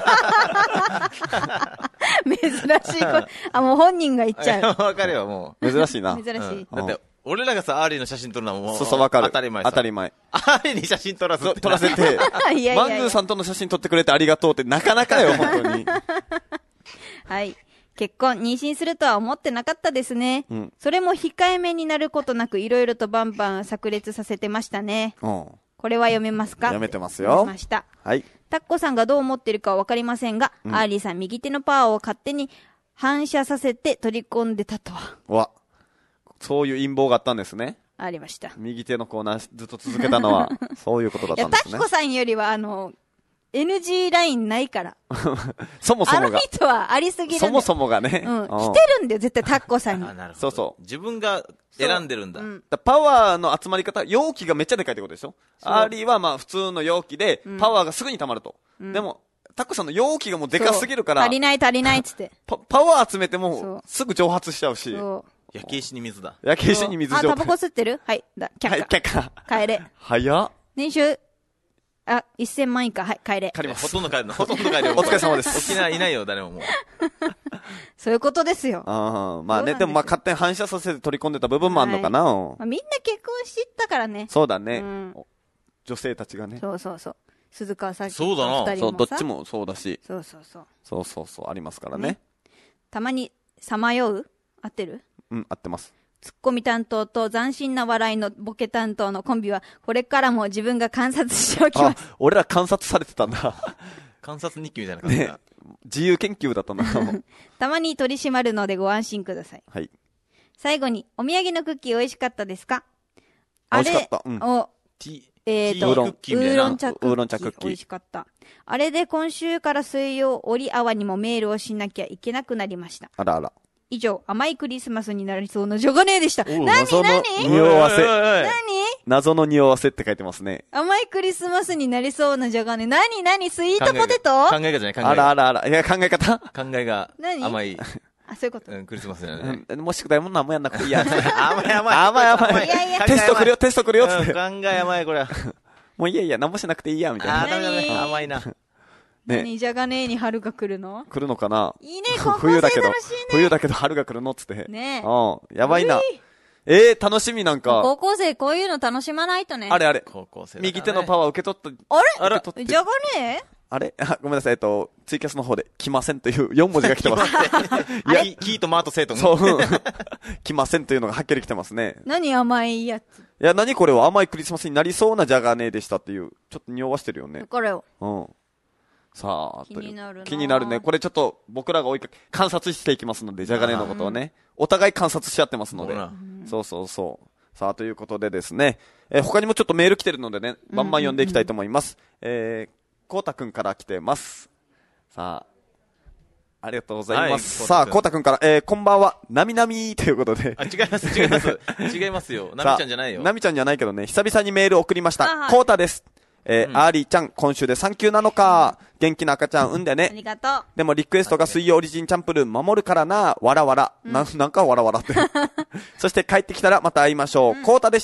A: 珍しい子。あ、もう本人が言っちゃう。
C: わかるよ、も
B: う。珍しいな。
A: 珍しい。うん、
C: だって、俺らがさ、アーリーの写真撮るのはもう、
B: そうそう、わかる。
C: 当たり前
B: 当たり前。
C: アーリーに写真撮らせて。
B: 撮らせて。いやいやいやマングーさんとの写真撮ってくれてありがとうってなかなかよ、本当に。
A: はい。結婚、妊娠するとは思ってなかったですね。うん、それも控えめになることなく、いろいろとバンバン炸裂させてましたね。うん、これは読めますか？
B: 読めてますよ。
A: 読めました。
B: はい。
A: タッコさんがどう思ってるかはわかりませんが、うん、アーリーさん右手のパワーを勝手に反射させて取り込んでたとは。
B: わ。そういう陰謀があったんですね。
A: ありました。
B: 右手のコーナーずっと続けたのは、そういうことだったんですね。
A: いや、タッコさんよりは、あの、エヌジー ラインないから。
B: そもそもが。
A: あの人はありすぎるんだよ。
B: そもそもがね。
A: うん。来てるんだよ、絶対タッコさんに。
C: あ、なるほ
B: ど。そうそう。
C: 自分が選んでるんだ。うん、
B: だパワーの集まり方、容器がめっちゃでかいってことでしょ？アーリーはまあ普通の容器で、パワーがすぐに溜まると。うん、でも、タッコさんの容器がもうでかすぎるから。
A: 足りない足りないっつって。
B: パ, パワー集めても、すぐ蒸発しちゃうし。
A: そう
C: 焼け石に水だ。
B: 焼け石に水
A: 蒸発。あ、タバコ吸ってる？はい。だ、却下。
B: はい、却下。
A: 帰れ。
B: 早っ。
A: 年収、あ、いっせんまん以下。はい、帰れ。
B: 帰ります。
C: ほとんど帰るの。ほとんど帰るよ。
B: お疲れ様です。
C: 沖縄いないよ、誰ももう。
A: そういうことですよ。
B: ああ、まあね、でもまあ勝手に反射させて取り込んでた部分もあるのかな。はい、ま
A: あ、みんな結婚してったからね。
B: そうだね。うん、女性たちがね。
A: そうそうそう。鈴川さん。
C: そうだな。
B: そう、どっちもそうだし。
A: そうそうそう。
B: そうそうそう、ありますからね。ね、
A: たまに、さまよう？合ってる？
B: うん、合ってます。
A: ツッコミ担当と斬新な笑いのボケ担当のコンビは、これからも自分が観察しておきます。
B: あ、俺ら観察されてたんだ。
C: 観察日記みたいな感じだ、ね。
B: 自由研究だったんだ。
A: たまに取り締まるのでご安心ください。
B: はい。
A: 最後に、お土産のクッキー美味しかったですか？
B: 美味しかった。うん、
A: お、えーと、ウーロン茶クッキー。ウーロン茶クッキー。美味しかった。あれで今週から水曜、折り合わにもメールをしなきゃいけなくなりました。
B: あらあら。
A: 以上、甘いクリスマスになりそうなジョガネーでした。なになに
B: 匂わせ。
A: なに
B: 謎の匂わせって書いてますね。
A: 甘いクリスマスになりそうなジョガネー。なになにスイートポテト？
C: 考え方じゃない考え方。
B: あらあらあら。いや、考え方
C: 考えが甘い。
A: あ、そういうこと。
C: うん、クリスマスじゃない。
B: もし宿題もなんもやんなくていいや。
C: 甘い甘い。
B: 甘い甘い。
A: いやいや。
B: テスト来るよ、テスト来るよって。
C: 考え甘い、これ。
B: もういやいや、なんもしなくていいや、みたいな。
C: あ、ダメダメ。甘いな。
A: ね、何じゃがねえに春が来るの？
B: 来るのかない
A: いね、高校生楽しいね。
B: 冬だけど春が来るのっつって。
A: ねえ。
B: うん。やばいな。えー、楽しみなんか。
A: 高校生こういうの楽しまないとね。
B: あれあれ。
C: 高校生、
B: ね。右手のパワー受け取った。
A: あれ
B: あれ
A: じゃがねえ
B: あれあ、ごめんなさい。えっと、ツイキャスの方で、来ませんというよん文字が来てます。
C: いや、キーとマーと生徒
B: そう。来ませんというのがはっきり来てますね。
A: 何甘いやつ。い
B: や、何これは甘いクリスマスになりそうなじゃがねえでしたっていう、ちょっと匂わしてるよね。
A: これを。
B: うん。さあ、
A: 気になるな。
B: 気になるね。これちょっと僕らが追いかけ、観察していきますので、じゃがねのことをね、うん。お互い観察し合ってますので。そうそうそう。さあ、ということでですね、えー、他にもちょっとメール来てるのでね、バンバン読んでいきたいと思います。うんうんうん、えー、こうたくんから来てます。さあ、ありがとうございます。はい、さあ、こうたくんから、えー、こんばんは、なみなみということで。
C: あ、違います、違います。違いますよ。なみちゃんじゃないよ。
B: なみちゃんじゃないけどね、久々にメール送りました。こうたです。えーうん、アーリーちゃん、今週で産休なのか。元気な赤ちゃん産んでね。
A: ありがとう。
B: でもリクエストが水曜オリジンチャンプルー守るからな。わらわら。うん、な、なんかわらわらって。そして帰ってきたらまた会いましょう。こうたでした。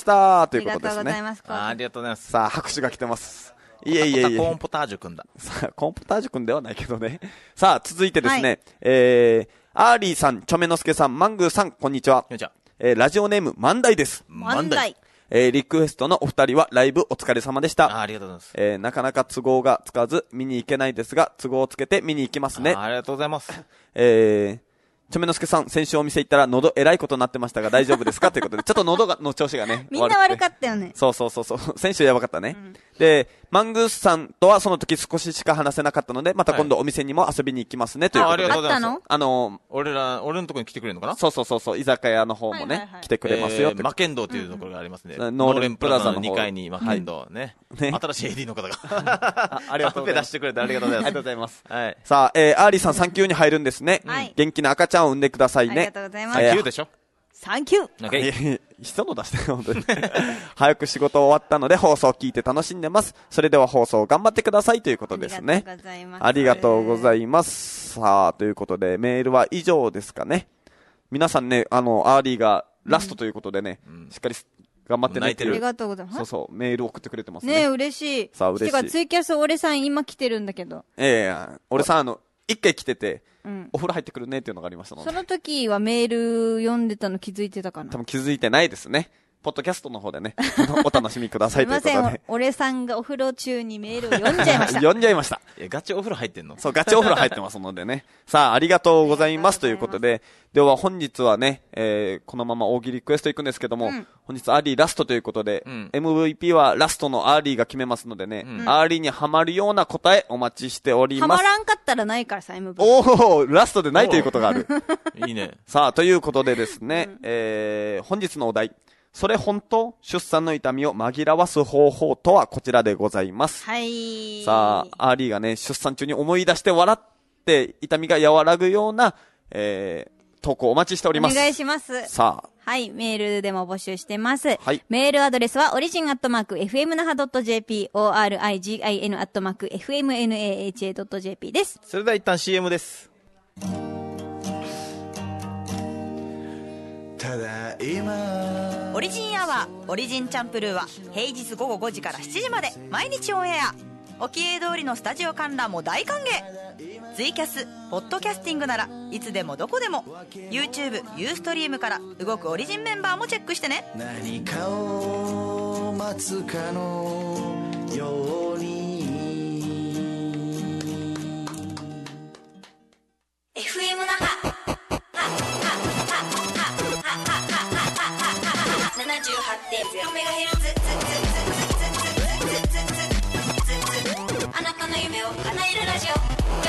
B: ということですね。
A: ありがとうございます。
C: ありがとうございます。
B: さあ、拍手が来てます。いえいえいえ。
C: コーンポタージュくんだ。
B: さあ、コーンポタージュくんではないけどね。さあ、続いてですね。はい、えー、アーリーさん、チョメノスケさん、マングーさん、こんにちは。
C: こんにちは。
B: えー、ラジオネーム、万代です。
A: 万代。
B: えー、リクエストのお二人はライブお疲れ様でした。
C: あ、ありがとうございます。
B: えー、なかなか都合がつかず見に行けないですが、都合をつけて見に行きますね。
C: あ、ありがとうございます。
B: えー、ちょめのすけさん、先週お店行ったら喉えらいことになってましたが大丈夫ですかということで、ちょっと喉がの調子がね。
A: みんな悪かったよね。
B: そうそうそうそう。先週やばかったね。うん、で、 マングースさんとはその時少ししか話せなかったので、また今度お店にも遊びに行きますね、ということで。
C: あ、ありがとうございます。
B: あの、
C: 俺ら、俺のところに来てくれるのかな？
B: そうそうそうそう、居酒屋の方もね、はいはいはい、来てくれますよって。
C: えー、マケンドっていうところがありますね。
B: うん、ノーレンプラザの
C: にかいにマケンドね。はい、ね。新しい エーディー の方が。
B: あ, ありがとうございます。
C: 出してくれてありがとうございます。
B: ありがとうございます。
C: はい。
B: さあ、えー、アーリーさん産休に入るんですね。
A: はい。
B: 元気な赤ちゃんを産んでくださいね。あ
A: りがとうございます。
C: 産休でしょ？
A: サンキュ
B: ー。人の出して本当に早く仕事終わったので放送を聞いて楽しんでます。それでは放送頑張ってくださいということですね。ありがとうございます。さあ、ということでメールは以上ですかね。皆さんね、あの、アーリーがラストということでね、うん、しっかり頑張ってねっていう。
A: ありがとうございます。
B: そうそう、メール送ってくれてますね。
A: ねえ、嬉しい。
B: さあ、嬉しい。
A: てか、ツイキャス俺さん今来てるんだけど。
B: ええー、俺さんあの、一回来てて、うん、お風呂入ってくるねっていうのがありましたので。
A: その時はメール読んでたの気づいてたかな？
B: 多分気づいてないですね。ポッドキャストの方でね、お楽しみくださいということで。
A: すいません、俺さんがお風呂中にメールを読んじゃいました。
B: 読んじゃいました。
C: え、ガチお風呂入ってんの？
B: そう、ガチお風呂入ってますのでね。さあ、ありがとうございますということで、では本日はね、えー、このまま大喜利クエスト行くんですけども、うん、本日アーリーラストということで、うん、エムブイピー はラストのアーリーが決めますのでね、うん、アーリーにハマるような答えお待ちしております。
A: ハマらんかったらないからさ、エムブイピ
B: ー。おー、ラストでないということがある。
C: いいね。
B: さあ、ということでですね、うん、えー、本日のお題、それ本当？出産の痛みを紛らわす方法とはこちらでございます。
A: はい。
B: さあ、アーリーがね、出産中に思い出して笑って痛みが和らぐような、えー、投稿お待ちしております。
A: お願いします。
B: さあ。
A: はい、メールでも募集してます。
B: はい。
A: メールアドレスは、オリジンアットマーク、エフエムナハドットジェーピー、オーアールアイジーアイエヌアットマーク、エフエムエヌエーエイチエードットジェーピー です。
C: それでは一旦 シーエム です。
E: ただいまオリジンアワーオリジンチャンプルーは平日午後ごじからしちじまで毎日オンエア。沖江通りのスタジオ観覧も大歓迎。ツイキャスポッドキャスティングならいつでもどこでも YouTube、ユーストリームから動くオリジンメンバーもチェックしてね。
D: 何かを待つかのように
E: エフエム 那覇ななじゅうはちてんゼロメガヘルツあなたの夢を叶えるラジオ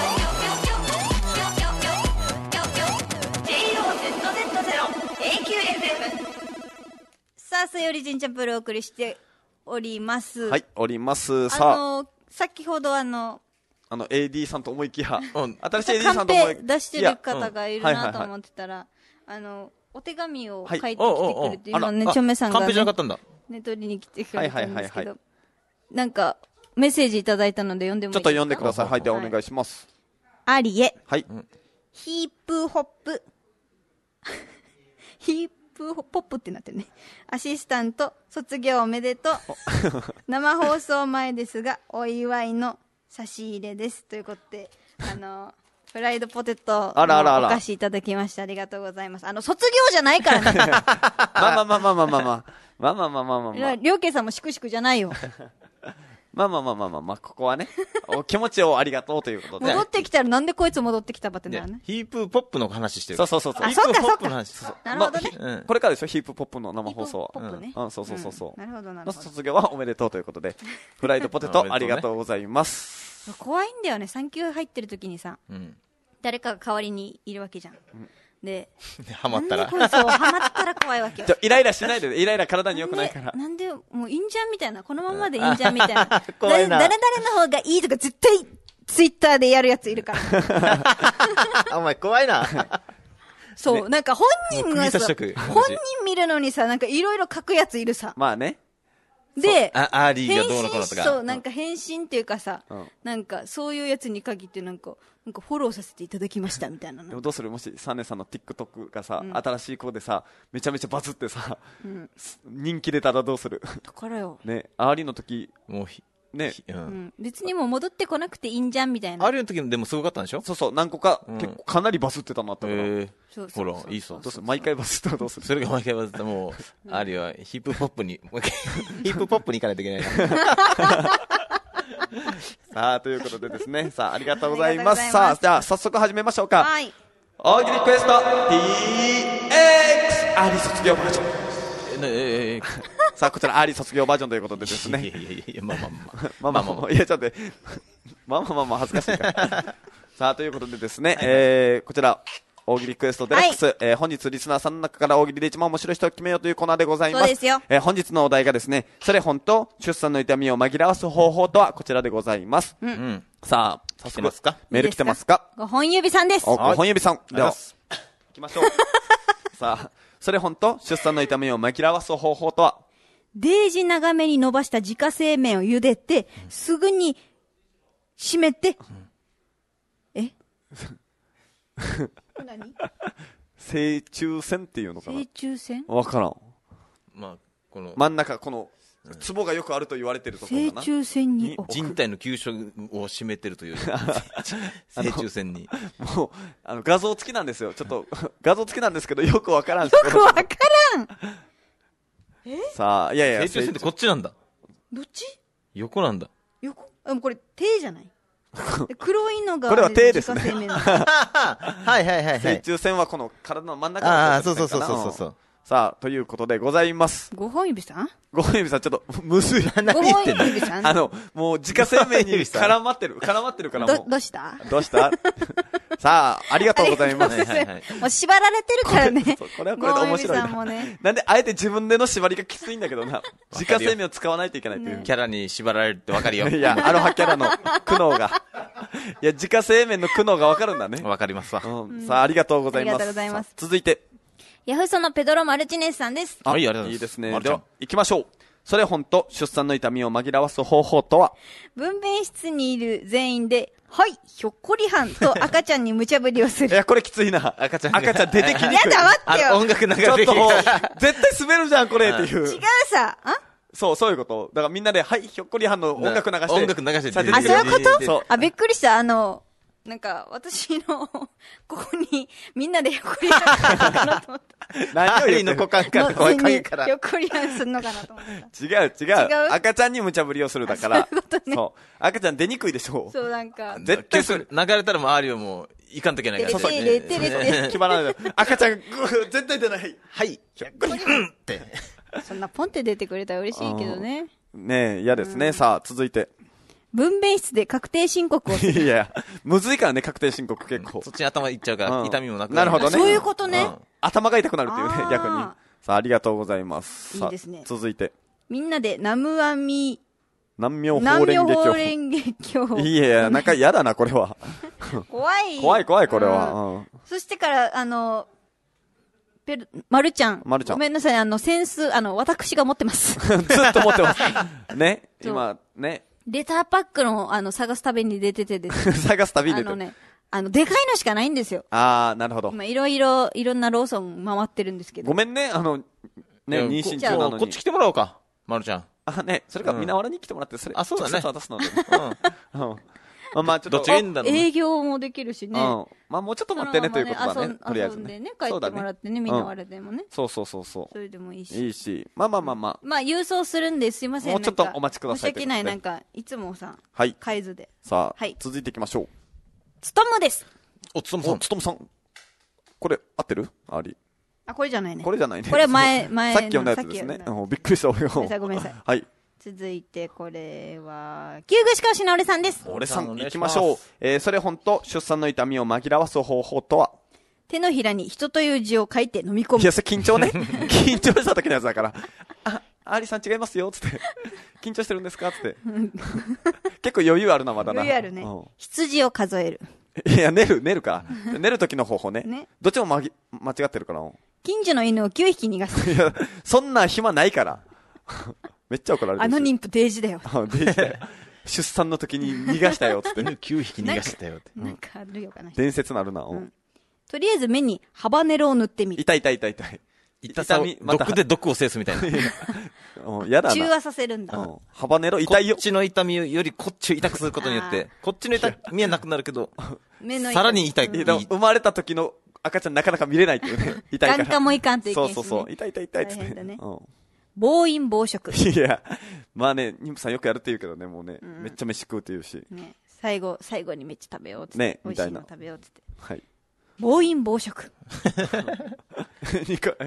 E: ジェイオーゼットゼットゼロ エーキューエフエム
A: さあ、水曜オリジンチャンプルをお送りしております。
B: はい、おります。さあ、
A: あのー、先ほどあの
B: あの エーディー さんと思いきや、うん、新しい エーディー さんと思いきや
A: 出してる方がいるなと思ってたら、あのお手紙を書いてきてくれて、今ね、ちょめさんが、ね、
C: カンペじゃなかったんだ。
A: ね、取りに来てくれたんですけど、なんか、メッセージいただいたので読んでもいいですか？
B: ちょっと読んでください。はい、ではお願いします。
A: アリエ。
B: はい。
A: ヒープホップ。ヒープポップってなってるね。アシスタント、卒業おめでとう。生放送前ですが、お祝いの差し入れです。ということで、あの、フライドポテトのお菓子いただきました。ありがとうございます。あの、卒業じゃないからね。
B: まあまあまあまあまあまあまあ。まあまあまあまあまあまあ。
A: りょうけいさんもしくしくじゃないよ。
B: まあまあまあまあまあまあ、ここはね、お気持ちをありがとうということで。
A: 戻ってきたらなんでこいつ戻ってきたばってなるね。
C: ヒープポップの話してる。
B: そうそうそうそう。
A: あ、そっかそっか。
B: なるほどね、まあ。これからでしょ、ヒープポップの生放送は。
A: ヒープポップね。
B: うん、そうそうそうそう。
A: うん、なるほどなるほど。
B: 卒業はおめでとうということで、フライドポテトありがとうございます。
A: 怖いんだよね、産休入ってる時にさ、うん、誰かが代わりにいるわけじゃん。うんで、
C: ハマったら。
A: そう、ハマったら怖いわけよ。
B: イライラしないで、イライラ体に良くないから。
A: なんで、もういいんじゃんみたいな、このままでいいんじゃんみたいな。怖いな。誰々の方がいいとか絶対、ツイッターでやるやついるから。
C: お前怖いな。
A: そう、なんか本人がさ、本人見るのにさ、なんかいろいろ書くやついるさ。
B: まあね。
A: で、
C: アーリーがどうのこうのとか。
A: そう、なんか返信っていうかさ、うん、なんかそういうやつに限ってなんか、なんかフォローさせていただきましたみたいなの。
B: でもどうする？もしサネさんの TikTok がさ、うん、新しい子でさ、めちゃめちゃバズってさ、うん、人気出たらどうする？
A: だからよ。
B: ね、アーリーの時、
C: もうひ、
B: ね、
A: うんうん、別にもう戻ってこなくていいんじゃんみたいな。
C: アーリーの時でもすごかったんでしょ？
B: そうそう、何個か、うん、結構かなりバズってたのあったから。
C: えー、ほら、いいそう。
B: どうする？毎回バズったらどうする？
C: それが毎回バズったらもう、アーリーはヒップポップに、ヒップポップに行かないといけないな。
B: さあ、ということでですね、さあ、ありがとうございます。さあ、じゃあ、早速始めましょうか。
A: はい。
B: 大喜利クエスト ティーエックス アーリー卒業バージョン。
C: えー、
B: さあ、こちら、アーリー卒業バージョンということでですね。
C: いやいやいや、まあまあまあ。
B: まあまあまあまあ、いや、ちょっと待って、まあまあまあまあ、恥ずかしいから。さあ、ということでですね、えー、こちら、大喜利クエストデラックス、はい、えー、本日リスナーさんの中から大喜利で一番面白い人を決めようというコーナーでございます。
A: そうですよ。
B: えー、本日のお題がですね、それ本と出産の痛みを紛らわす方法とはこちらでございます。うん。さあ、早速ますかメール来てますか
A: ご本指さんです。
B: お、ご本指さん。では、行きましょう。さあ、それ本と出産の痛みを紛らわす方法とは
A: デージ長めに伸ばした自家製麺を茹でて、すぐに締めて、うん、え何
B: 正中線っていうのかな。
A: 正中線
B: わからん。
C: まあ、この
B: 真ん中、この、ツボがよくあると言われてるところかな。
A: 正中線に置く。
C: 人体の急所を締めてるという。正中線に。
B: もう、あの、画像付きなんですよ。ちょっと、画像付きなんですけど、よくわからん。よ
A: くわからん
B: えさあ、いやいや。
C: 正中線ってこっちなんだ。
A: どっち
C: 横なんだ。
A: 横あ、もうこれ、手じゃない黒いのが
B: これは手ですね。
C: はいはいはいはい。
B: 正中線はこの体の真ん中の
C: ああ、そうそうそうそうそう。
B: さあ、ということでございます。
A: ご本指さん
B: ご本指さん、ちょっと、むずい。
A: 何言ってんの指さん
B: あの、もう自家製麺に絡まってる。絡まってるからもう。
A: ど、どうした
B: どうしたさあ、ありがとうございます。
A: もう縛られてるからね。
B: これはこれで面白いな。もね、なんで、あえて自分での縛りがきついんだけどな。自家製麺を使わないといけないという。
C: キャラに縛られるってわかるよ。
B: いや、アロハキャラの苦悩が。いや、自家製麺の苦悩がわかるんだね。
C: わかりますわ。
B: さあ、ありがとうございます。
A: ありがとうございます。
B: 続いて。
A: ヤフソのペドロ・マルチネスさんです。
C: はい、ありがとうございます。
B: いいですね。では、行きましょう。それ本と出産の痛みを紛らわす方法とは
A: 分娩室にいる全員で、はい、ひょっこりはんと赤ちゃんに無茶ぶりをする。
B: いや、これきついな。赤ちゃん。赤ちゃん出てきにくい。
A: いや、待ってよ。
C: 音楽流れてき
B: ちょっと、絶対滑るじゃん、これっていう。
A: 違うさ。あ
B: そう、そういうこと。だからみんなで、はい、ひょっこりはんの音楽流して。
C: 音楽流して。
A: あ、そういうこと
B: そう。
A: あ、びっくりした。あの、なんか、私の、ここに、みんなでひょっこりはんかなと思った。
B: 何を言うの股間から、
A: 声かけから。ひょっこりはんすんのかなと思った。
B: 違う、違う。違う赤ちゃんに無茶ぶりをするだから。
A: そういうことね。
B: そう。赤ちゃん出にくいでしょ。
A: そう、なんか。
B: 絶対する。
C: 流れたら周りをもう、いかんといけないから。
A: そうそう。てれてれてれ。
B: 決まらない。赤ちゃん、絶対出ない。
C: はい。ひょっこりはんって。
A: そんなポンって出てくれたら嬉しいけどね。
B: ねえ、嫌ですね。さあ、続いて。
A: 分娩室で確定申告をする。
B: いや、むずいからね、確定申告結構。
C: そっちに頭いっちゃうから、痛みもなく
B: なるほどね。
A: そういうことね。
B: 頭が痛くなるっていうね、逆に。さあ、ありがとうございます。
A: いいですね。
B: 続いて。
A: みんなでナムアミ、
B: 南妙法蓮華経。
A: 南妙法蓮華経。
B: いや、なんか嫌だな、これは。
A: 怖い。
B: 怖い怖い、これは。
A: そしてから、あの、ペル、まるちゃん。
B: まるちゃん。
A: ごめんなさい、あの、センス、あの、私が持ってます。
B: ずっと持ってます。ね。今、ね。
A: レターパックの、あの、探す旅に出ててですね。
B: 探す旅に出て
A: あのね、あの、でかいのしかないんですよ。
B: あー、なるほど。
A: 今、いろいろ、いろんなローソン回ってるんですけど。
B: ごめんね、あの、ね、妊娠中なのに。
C: こっち来てもらおうか、まるちゃん。
B: あ、ね、それか、みなわらに来てもらって、それ。
C: あ、そうだね。
B: 渡すので。うん。まあまあ、ちょっと。
C: どっちがいいんだろう。
A: 営業もできるしね。うん。
B: まあもうちょっと待ってねということだね。とりあえずね。
A: 遊んでね、帰ってもらってね、みんな割れてもね。
B: そうそうそうそう。
A: それでもいいし。
B: いいし。まあまあまあまあ。
A: まあ、郵送するんですいません。
B: もうちょっとお待ちください。
A: 申し訳ない、なんか、いつもさ、
B: はい。
A: 海図で。
B: さあ、続いていきましょう。
A: つとむです。
C: お、つとむさん。
B: つとむさん。これ、合ってるあり。
A: あ、これじゃないね。
B: これじゃないね。
A: これ前、前
B: さっき読んだやつですね。びっくりした、俺が。
A: ごめんなさい、ごめんなさい。
B: はい。
A: 続いて、これは、旧具しかしなおれさんです。
B: 俺さん、行きましょう。えー、それ本と出産の痛みを紛らわす方法とは
A: 手のひらに人という字を書いて飲み込む。
B: いや、それ緊張ね。緊張した時のやつだから。あ、アリさん違いますよ、つって。緊張してるんですかつって。結構余裕あるな、まだな。
A: 余裕あるね。羊を数える。
B: いや、寝る、寝るから。寝る時の方法ね。ね。どっちもまぎ、間違ってるから。
A: 近所の犬をきゅうひき逃がす。
B: いや、そんな暇ないから。めっちゃ怒られる。
A: あの妊婦デージだよ。
B: デージだよ。出産の時に逃がしたよ、つって。
C: 犬きゅうひき逃がしたよって。
A: なんかあるよかな。
B: 伝説なるな。
A: とりあえず目にハバネロを塗ってみる。
B: 痛い痛い痛い痛い。
C: 痛さを、毒で毒を制すみたいな。
B: やだな。
A: 中和させるんだ。
B: ハバネロ痛いよ。
C: こっちの痛みよりこっちを痛くすることによって、こっちの痛みはなくなるけど、さらに痛い。
B: 生まれた時の赤ちゃんなかなか見れないっていうね。痛いから。
A: 眼科もいかんといけない。
B: そうそうそう。痛い痛い痛いって。
A: 暴飲暴食。
B: いや、まあね、妊婦さんよくやるって言うけどね、もうね、めっちゃ飯食うって言うし。
A: ね、最後、最後にめっちゃ食べようって。
B: ね、
A: 美味しいの食べようって。
B: はい。
A: 暴飲暴食。
B: にかい、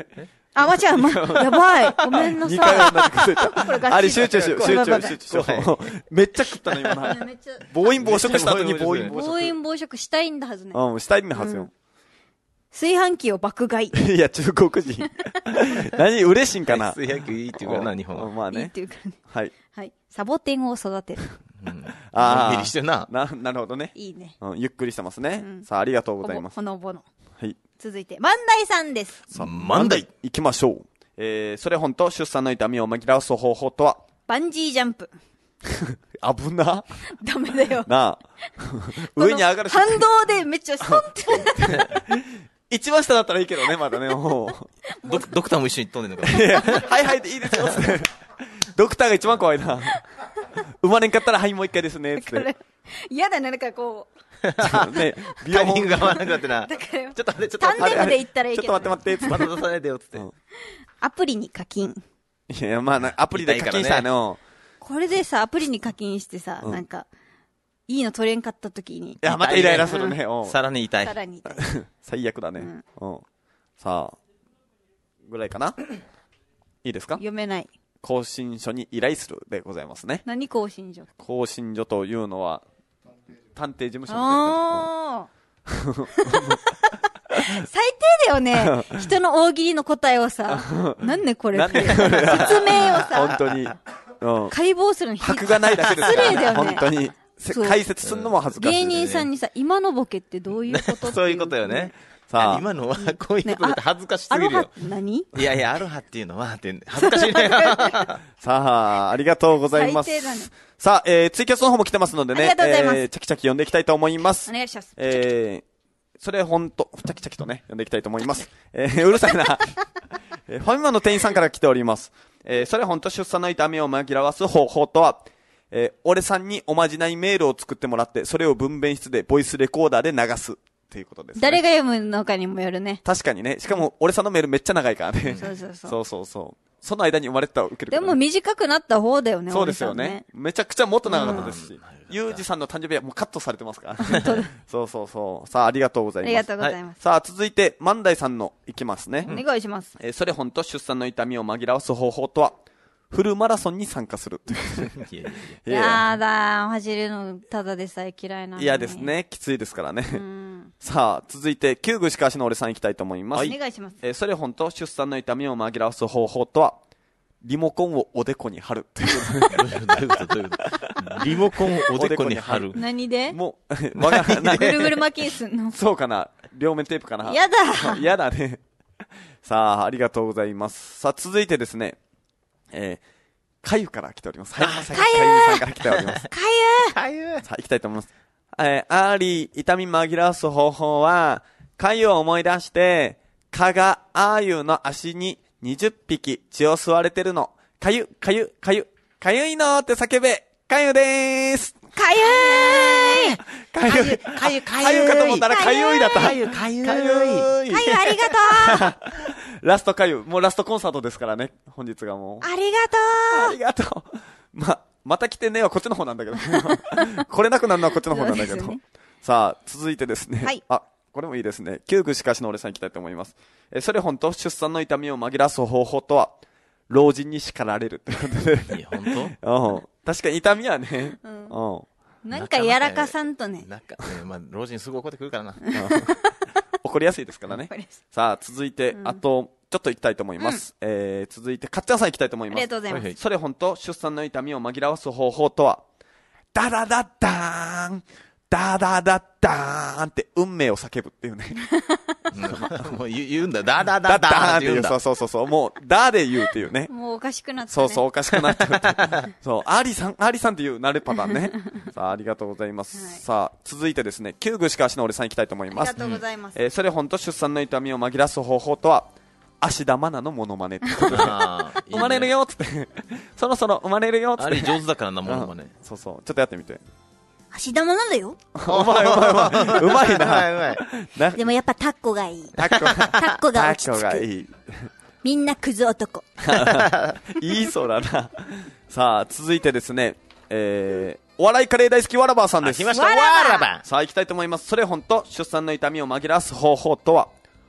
A: あ、間違え、ま、やばい。ごめんなさい。
B: にかい同じこと言った。
A: これガチ
B: あれ、集中しよう、集中、
A: これ
B: 集中しよう。めっちゃ食ったの、今な。
A: めっちゃ
B: 暴飲暴食したのに暴飲暴
A: 暴
B: 食。
A: 飲暴食したいんだはずね。
B: うん、したいんはずよ。
A: 炊飯器を爆買い。
B: いや、中国人。何、嬉しいんかな。
C: 水野球いいっていうからな、日本は。
B: まあね。
A: いいっていうかね。
B: はい。
A: はい。サボテンを育てる。
B: ああ。
C: のんびりしてるな。
B: な、なるほどね。
A: いいね。
B: うん、ゆっくりしてますね。さあ、ありがとうございます。
A: ほのぼの。
B: はい。
A: 続いて、万代さんです。
C: さあ、万代。
B: 行きましょう。えー、それ本と出産の痛みを紛らわす方法とは
A: バンジージャンプ。
B: 危な。
A: ダメだよ。
B: なあ。上に上がる
A: 反動でめっちゃストンって。
B: 一番下だったらいいけどね、まだね、もう。
C: ドドクターも一緒に行っとんねんのか。
B: はいはいでいいですよ、つって。ドクターが一番怖いな。生まれんかったら、はい、もう一回ですね、つって。
A: 嫌だね、なんかこう。
B: ね、
C: ビタイミングが合わなくなってな。
A: だからよ。
C: ちょっと待って、ちょっと待って。
A: タンデムで行ったらいいけど。
B: ちょっと待って待って、
C: また出さないでよ、つって。
A: アプリに課金。
B: いや、まあ、アプリで課金したの。
A: これでさ、アプリに課金してさ、なんか、いいの取れんかった時に。い
B: や、またイライラするね。
C: さらに痛い。
A: さらに痛い。
B: 最悪だね。うん。さあ、ぐらいかないいですか？
A: 読めない。
B: 更新所に依頼するでございますね。
A: 何更新所？
B: 更新所というのは、探偵事務所みたいな感
A: じ。最低だよね。人の大喜利の答えをさ、なんでこれって説明をさ、
B: 本当に。うん。
A: 解剖するの
B: 箔がないだけですから。
A: 失礼だよね。
B: 本当に。解説するのも恥ずかしい。
A: 芸人さんにさ、今のボケってどういうこと
C: そういうことよね。
B: さあ。
C: 今のはこういうことで恥ずかしすぎるよ。
A: アロハ何？
C: いやいや、アロハっていうのは、って恥ずかしいね。
B: さあ、ありがとうございます。
A: 最低だね。
B: さあ、えー、ツイキャスの方も来てますのでね。
A: ありがとうございます。
B: えー、チャキチャキ読んでいきたいと思います。
A: お願いします。
B: えー、それほんと、チャキチャキとね、読んでいきたいと思います。えー、うるさいな。えー、ファミマの店員さんから来ております。えー、それほんと出産の痛みを紛らわす方法とは、えー、俺さんにおまじないメールを作ってもらって、それを分娩室でボイスレコーダーで流す。っていうことですね。
A: 誰が読むのかにもよるね。
B: 確かにね。しかも、俺さんのメールめっちゃ長いからね。
A: そうそうそう。
B: そうそうそう。その間に生まれてたら受けるから、
A: ね。でも短くなった方だよね、
B: そうですよね。ねめちゃくちゃもっと長かったですし。ゆうじさんの誕生日はもうカットされてますから。そうそうそう。さあ、ありがとうございます。あ
A: りがとうございます。
B: はい、さあ、続いいて、万代さんのいきますね。
A: お願いします。
B: えー、それほんと出産の痛みを紛らわす方法とは、フルマラソンに参加する。
A: いやいややだー、走るのただでさえ嫌いなのに。
B: 嫌ですね。きついですからね。さあ、続いて、旧具しかしの俺さん行きたいと思います。
A: お願いします。
B: えー、それほんと出産の痛みを紛らわす方法とは、リモコンをおでこに貼るっていう。
C: どういうことどういうことリモコンをおでこに貼る。
A: 何で
B: もう、わが
A: ない。ぐるぐる巻きすんの。
B: そうかな。両面テープかな。
A: やだ
B: やだね。さあ、ありがとうございます。さあ、続いてですね、えー、かゆから来ております。はい、まさかかゆさんから来ております。
A: かゆ
C: かゆ
B: さあ、行きたいと思います。えー、あり、痛み紛らわす方法は、かゆを思い出して、蚊があーゆの足ににじゅっぴき血を吸われてるの。かゆ、かゆ、かゆ、かゆいのって叫べ。かゆでーす。
A: かゆ
B: ーいかゆい。
C: かゆ、かゆ、
B: かゆかと思ったらかゆいだった。
C: かゆ、かゆい。
B: かゆい。
A: かゆありがと
B: う。ラストかゆ。もうラストコンサートですからね。本日がもう。
A: ありがと
B: う。ありがとう。ま、また来てねはこっちの方なんだけど。来れなくなるのはこっちの方なんだけど。ね、さあ、続いてですね。
A: はい。
B: あ、これもいいですね。旧具しかしの俺さん行きたいと思います。え、それ本当出産の痛みを紛らわす方法とは、老人に叱られるってことで。
C: いや、本当？
B: うん。確かに痛みはね。うん。うん、
A: なんかやらかさんとね。
C: なんか、ね、まあ、老人すぐ怒ってくるからな。
B: 怒りやすいですからね。さあ、続いて、うん、あと、ちょっと行きたいと思います。うん、えー、続いて、かっちゃんさん行きたいと思います。
A: ありがとうございます。
B: それ本当出産の痛みを紛らわす方法とは、ダダダッダーンダダダッダーンって運命を叫ぶっていうね。
C: もう言うんだ。ダダダッダーンって言うんだ。
B: そうそうそうそう。もう、ダで言うっていうね。
A: もうおかしくなって、ね。
B: そうそう、おかしくなってる。そう、アーリーさん、アーリーさんっていうなるパターンね。さあ、ありがとうございます。はい、さあ、続いてですね、旧具しかしの俺さん行きたいと思います。
A: ありがとうございます。
B: うん、えー、それ本当出産の痛みを紛らわす方法とは、芦田愛菜のモノマネってことで。生まれるよっつって。そろそろ生まれるよっつって。
C: あれ上手だからな、モノマネ。
B: そうそう。ちょっとやってみて。
A: 芦田愛菜だよ。
B: うまいうまいうまい。うまいな。
C: うまい。
A: でもやっぱタッコがいい。
B: タッコが。
A: タッコが落ち着く。
B: タッコがいい。
A: みんなクズ男。
B: いいそうだな。さあ、続いてですね、えー、お笑いカレー大好きわらばーさんです。
C: 来ました、わらば
B: さあ、行きたいと思います。それほんと、出産の痛みを紛らわす方法とは、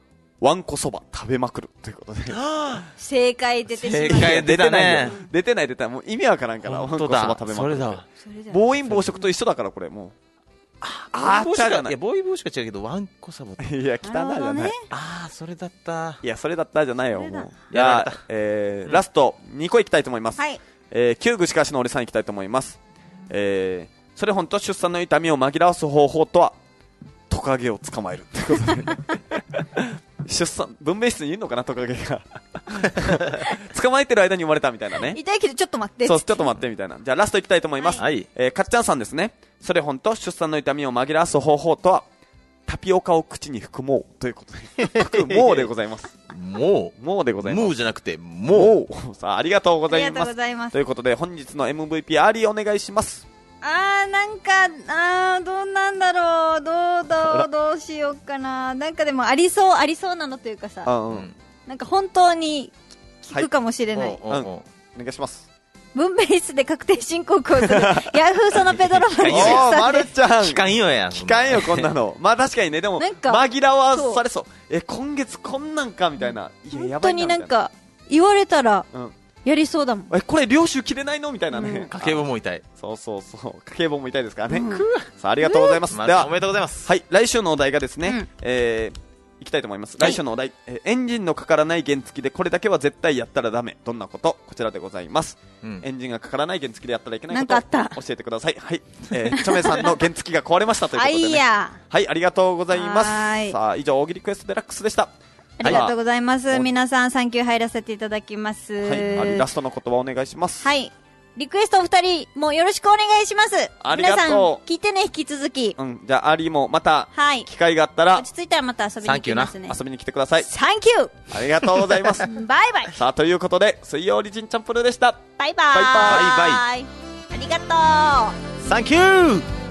B: わんこそば食べまくるということで
A: 正解出てしまう。
C: 正解出たね。
B: 出てない出てない。もう意味わからんから、わんこそば食べまくる。
C: それだわ。
B: 暴飲暴食と一緒だから、これ、もう。
C: あー、じゃない。いや、暴飲暴食は違うけど、わんこそば。
B: いや、汚いじゃない。
C: あー、それだった。
B: いや、それだったじゃないよ、もう。じゃあ、えー、ラストにこいきたいと思います。
A: はい。
B: えー、旧具しかしの俺さんいきたいと思います。えー、それほんと出産の痛みを紛らわす方法とは、トカゲを捕まえるってことで。出産、分娩室にいるのかな、トカゲが。捕まえてる間に生まれたみたいなね。
A: 痛いけどちょっと待って。
B: そう、ちょっと待ってみたいな。じゃあラストいきたいと思います。
C: はい。
B: えー、かっちゃんさんですね。それほんと出産の痛みを紛らわす方法とは、タピオカを口に含もうということで。含もうでございます。
C: もう
B: もうでございます。
C: もうじゃなくて、も
B: う。さあ、ありがとうございます。
A: ありがとうございます。
B: ということで、本日の エムブイピー アーリーお願いします。
A: あー、なんか、あー、どうなんだろう。どう、どう、どうしようかな。なんかでもありそう、ありそうなのというかさ。
B: うんうん。
A: なんか本当に聞くかもしれない。はい、
B: うん。お願いします。
A: 分娩室で確定申告をする。ヤフーそのペドロの
B: 出産で。おー、まるちゃん。
C: 聞かんよや。
B: 聞かんよ、こんなの。まあ確かにね、でも、紛らわされそう。え、今月こんなんかみたいな。
A: いや、やばいな。本当になんか、言われたら、うん。やりそうだもん。
B: え、これ領収切れないのみたいなね、うん。
C: 家計簿も痛い。
B: そうそうそう。家計簿も痛いですからね。うん、さあ、ありがとうございます。では、
C: おめでとうございます。
B: はい、来週のお題がですね、うん、えー、いきたいと思います。来週のお題、はい、えー、エンジンのかからない原付でこれだけは絶対やったらダメ。どんなこと？こちらでございます。うん、エンジンがかからない原付でやったらいけないことを教えてください。はい。えー、チョメさんの原付が壊れましたということで、ね。あいや。はい、ありがとうございます。さあ、以上、大喜利クエストデラックスでした。
A: ありがとうございます。はい、皆さん、サンキュー入らせていただきます。
B: はい。ラストの言葉お願いします。
A: はい。リクエストお二人もよろしくお願いします。
B: ありがとう。皆さん、
A: 聞いてね、引き続き。
B: うん。じゃあ、アリもまた、はい。機会があったら、
A: 落ち着いたらまた遊びに来ますね。
B: 遊びに来てください。
A: サンキュー。
B: ありがとうございます。バイ
A: バイ。
B: さあ、ということで、水曜オリジンチャンプルーでした。
A: バイバイ。
B: バイバイ。
A: バイバイ。ありがとう。
C: サンキュー。